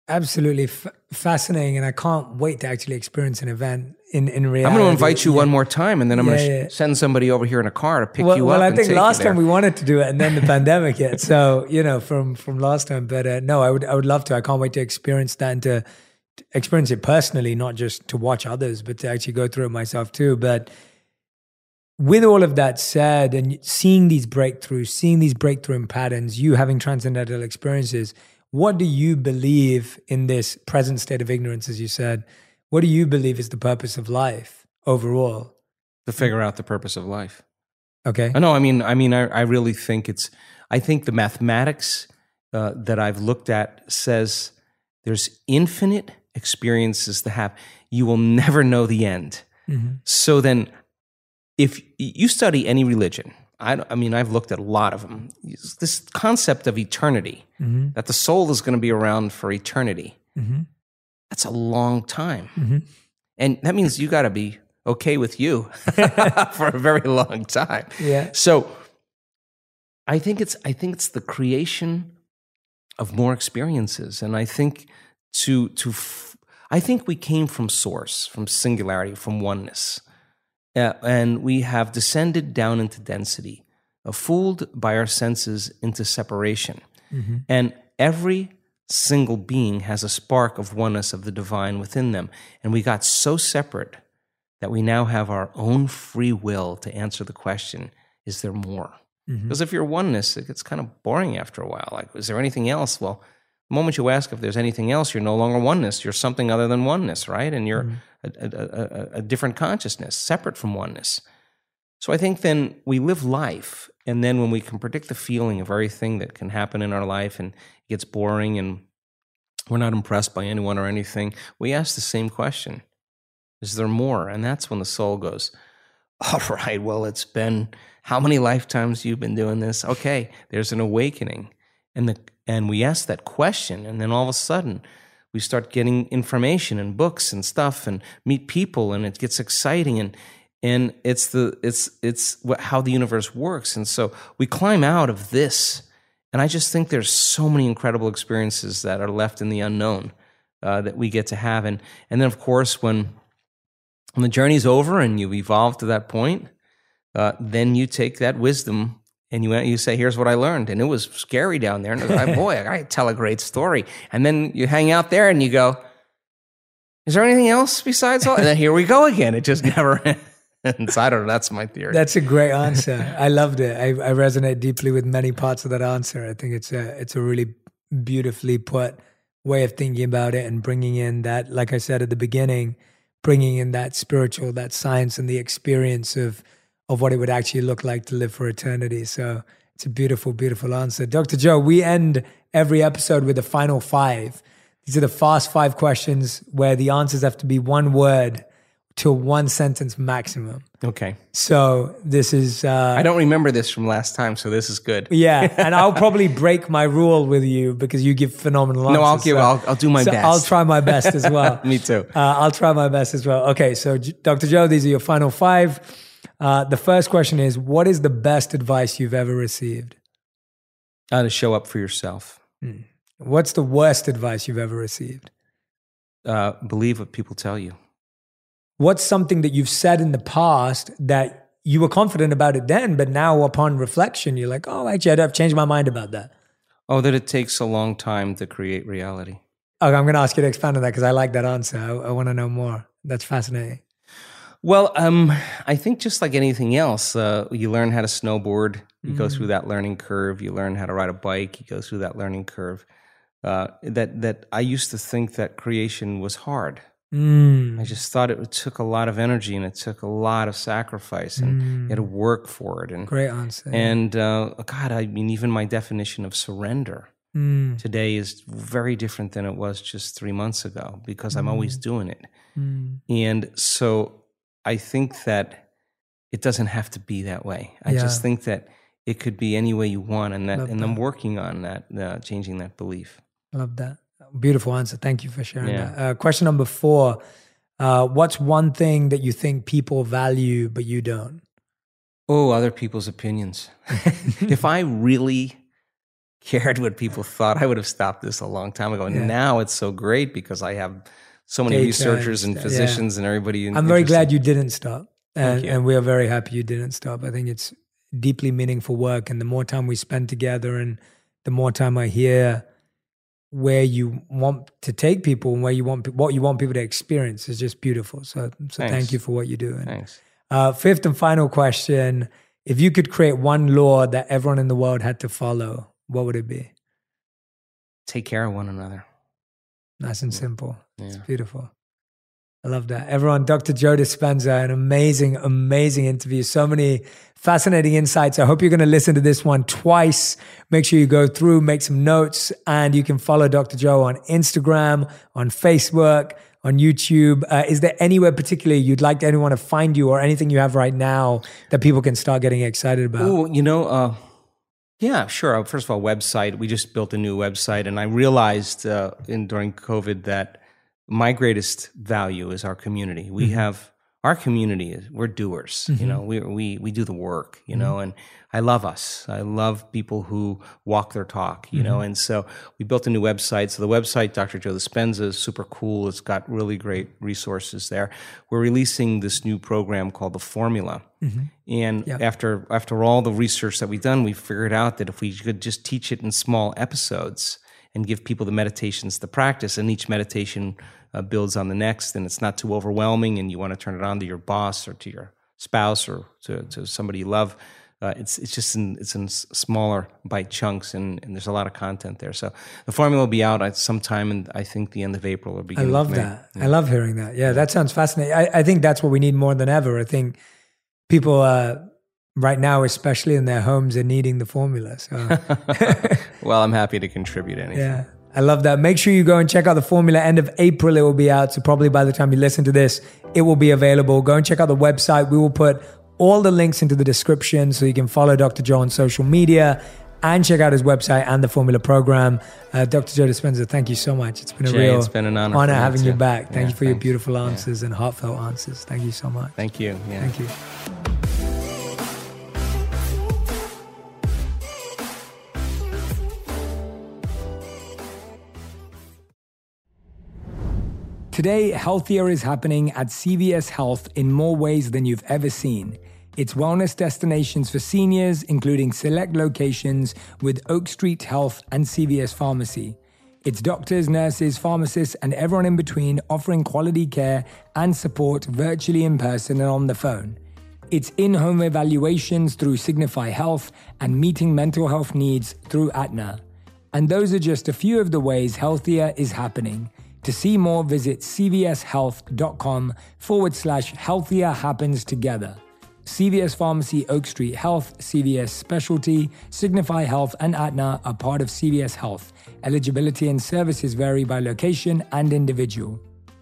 A: Absolutely f- fascinating, and I can't wait to actually experience an event in, in reality.
C: I'm going to invite you
A: yeah.
C: one more time, and then I'm
A: yeah,
C: going to
A: yeah.
C: send somebody over here in a car to pick
A: well,
C: you
A: well,
C: up.
A: Well, I
C: and
A: think
C: take
A: last
C: you there.
A: time we wanted to do it, and then the pandemic hit. So you know, from from last time, but uh, no, I would I would love to. I can't wait to experience that and to, to experience it personally, not just to watch others, but to actually go through it myself too. But with all of that said, and seeing these breakthroughs, seeing these breakthrough patterns, you having transcendental experiences. What do you believe in this present state of ignorance, as you said? What do you believe is the purpose of life overall?
C: To figure out the purpose of life.
A: Okay.
C: I know. I mean, I mean, I, I really think it's. I think the mathematics uh, that I've looked at says there's infinite experiences to have. You will never know the end. Mm-hmm. So then, if you study any religion. I, I mean, I've looked at a lot of them. This concept of eternity, mm-hmm. that the soul is going to be around for eternity, mm-hmm. that's a long time. Mm-hmm. And that means you got to be okay with you for a very long time.
A: Yeah.
C: So I think it's I think it's the creation of more experiences. And I think to to f- I think we came from source, from singularity, from oneness. Uh, and we have descended down into density, uh, fooled by our senses into separation. Mm-hmm. And every single being has a spark of oneness of the divine within them. And we got so separate that we now have our own free will to answer the question, is there more? Mm-hmm. Because if you're oneness, it gets kind of boring after a while. Like, is there anything else? Well, the moment you ask if there's anything else, you're no longer oneness. You're something other than oneness, right? And you're mm-hmm. a, a, a, a different consciousness, separate from oneness. So I think then we live life, and then when we can predict the feeling of everything that can happen in our life and it gets boring and we're not impressed by anyone or anything, we ask the same question, is there more? And that's when the soul goes, all right, well, it's been how many lifetimes you've been doing this? Okay, there's an awakening. And the And we ask that question, and then all of a sudden, we start getting information and books and stuff, and meet people, and it gets exciting, and and it's the it's it's what, how the universe works, and so we climb out of this, and I just think there's so many incredible experiences that are left in the unknown uh, that we get to have, and and then of course when when the journey's over and you've evolved to that point, uh, then you take that wisdom. And you you say, here's what I learned. And it was scary down there. And I was like, boy, I tell a great story. And then you hang out there and you go, is there anything else besides all? And then here we go again. It just never ends. I don't know. That's my theory.
A: That's a great answer. I loved it. I, I resonate deeply with many parts of that answer. I think it's a, it's a really beautifully put way of thinking about it and bringing in that, like I said at the beginning, bringing in that spiritual, that science and the experience of of what it would actually look like to live for eternity. So it's a beautiful, beautiful answer. Doctor Joe, we end every episode with the final five. These are the fast five questions where the answers have to be one word to one sentence maximum.
C: Okay.
A: So this is... Uh,
C: I don't remember this from last time, so this is good.
A: Yeah, and I'll probably break my rule with you because you give phenomenal answers.
C: No, I'll give.
A: So,
C: I'll, I'll do my
A: so
C: best.
A: I'll try my best as well.
C: Me too.
A: Uh, I'll try my best as well. Okay, so Doctor Joe, these are your final five. Uh, the first question is, what is the best advice you've ever received?
C: How to show up for yourself.
A: Hmm. What's the worst advice you've ever received?
C: Uh, believe what people tell you.
A: What's something that you've said in the past that you were confident about it then, but now upon reflection, you're like, oh, actually, I've changed my mind about that?
C: Oh, that it takes a long time to create reality.
A: Okay, I'm going to ask you to expand on that because I like that answer. I, I want to know more. That's fascinating.
C: Well, um, I think just like anything else, uh, you learn how to snowboard, you mm. go through that learning curve. You learn how to ride a bike, you go through that learning curve. Uh, that that I used to think that creation was hard. Mm. I just thought it took a lot of energy and it took a lot of sacrifice and mm. you had to work for it. And
A: great answer.
C: And uh, God, I mean, even my definition of surrender mm. today is very different than it was just three months ago because mm. I'm always doing it. Mm. And so I think that it doesn't have to be that way. I yeah. just think that it could be any way you want, and that, Love and that. I'm working on that, uh, changing that belief.
A: Love that. Beautiful answer. Thank you for sharing yeah. that. Uh, question number four: uh, what's one thing that you think people value but you don't?
C: Oh, other people's opinions. If I really cared what people thought, I would have stopped this a long time ago. And
A: Yeah.
C: now it's so great because I have so many
A: Data
C: researchers and
A: and-
C: physicians
A: yeah.
C: and everybody.
A: I'm very glad you didn't stop. And,
C: you.
A: and we are very happy you didn't stop. I think it's deeply meaningful work. And the more time we spend together and the more time I hear where you want to take people and where you want what you want people to experience is just beautiful. So, so
C: Thanks.
A: thank you for what you do. And,
C: Thanks.
A: uh, fifth and final question: if you could create one law that everyone in the world had to follow, what would it be?
C: Take care of one another.
A: Nice and simple. It's
C: Yeah.
A: beautiful. I love that. Everyone, Doctor Joe Dispenza, an amazing, amazing interview. So many fascinating insights. I hope you're going to listen to this one twice. Make sure you go through, make some notes, and you can follow Doctor Joe on Instagram, on Facebook, on YouTube. Uh, is there anywhere particularly you'd like anyone to find you or anything you have right now that people can start getting excited about?
C: Oh, you know, uh, yeah, sure. First of all, website. We just built a new website, and I realized uh, in during COVID that my greatest value is our community. We mm-hmm. have our community. Is we're doers. Mm-hmm. You know, we we we do the work. You mm-hmm. know, and I love us. I love people who walk their talk. You mm-hmm. know, and so we built a new website. So the website, Doctor Joe Dispenza, is super cool. It's got really great resources there. We're releasing this new program called The Formula. Mm-hmm. And
A: yep.
C: after after all the research that we've done, we figured out that if we could just teach it in small episodes and give people the meditations to practice, and each meditation uh, builds on the next, and it's not too overwhelming, and you want to turn it on to your boss or to your spouse or to, to somebody you love. Uh, it's it's just in it's in s- smaller bite chunks, and, and there's a lot of content there. So the formula will be out at sometime in I think the end of April or
A: I
C: beginning.
A: love
C: of May.
A: that. Yeah. I love hearing that. Yeah, that sounds fascinating. I, I think that's what we need more than ever. I think people uh, right now, especially in their homes, are needing the formula. So.
C: Well, I'm happy to contribute anything.
A: Yeah, I love that. Make sure you go and check out the formula. End of April, it will be out. So probably by the time you listen to this, it will be available. Go and check out the website. We will put all the links into the description so you can follow Doctor Joe on social media and check out his website and the formula program. Uh, Doctor Joe Dispenza, thank you so much. It's been a
C: Jay,
A: real
C: it's been an honor,
A: honor having you back. Thank
C: yeah,
A: you for
C: thanks.
A: your beautiful answers yeah. and heartfelt answers. Thank you so much.
C: Thank you. Yeah.
A: Thank you.
B: Today, healthier is happening at C V S Health in more ways than you've ever seen. It's wellness destinations for seniors, including select locations with Oak Street Health and C V S Pharmacy. It's doctors, nurses, pharmacists, and everyone in between offering quality care and support virtually in person and on the phone. It's in-home evaluations through Signify Health and meeting mental health needs through Aetna. And those are just a few of the ways healthier is happening. To see more, visit cvshealth.com forward slash healthier happens together. C V S Pharmacy, Oak Street Health, C V S Specialty, Signify Health, and Aetna are part of C V S Health. Eligibility and services vary by location and individual.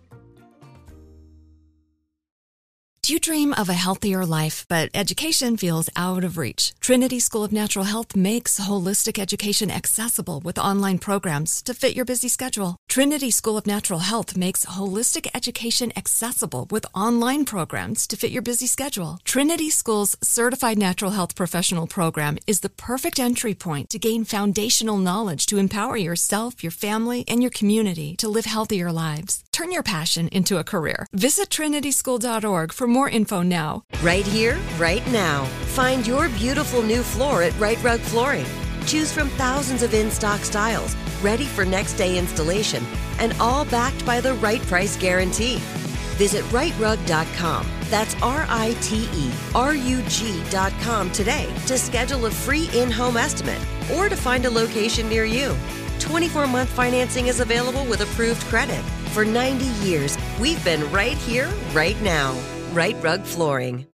D: Do you dream of a healthier life, but education feels out of reach? Trinity School of Natural Health makes holistic education accessible with online programs to fit your busy schedule. Trinity School of Natural Health makes holistic education accessible with online programs to fit your busy schedule. Trinity School's Certified Natural Health Professional Program is the perfect entry point to gain foundational knowledge to empower yourself, your family, and your community to live healthier lives. Turn your passion into a career. Visit trinity school dot org for more info now.
E: Right here, right now. Find your beautiful new floor at Right Rug Flooring. Choose from thousands of in-stock styles, ready for next day installation, and all backed by the right price guarantee. Visit right rug dot com. That's R I T E R U G dot com today to schedule a free in-home estimate or to find a location near you. twenty-four month financing is available with approved credit. For ninety years, we've been right here, right now. Right Rug Flooring.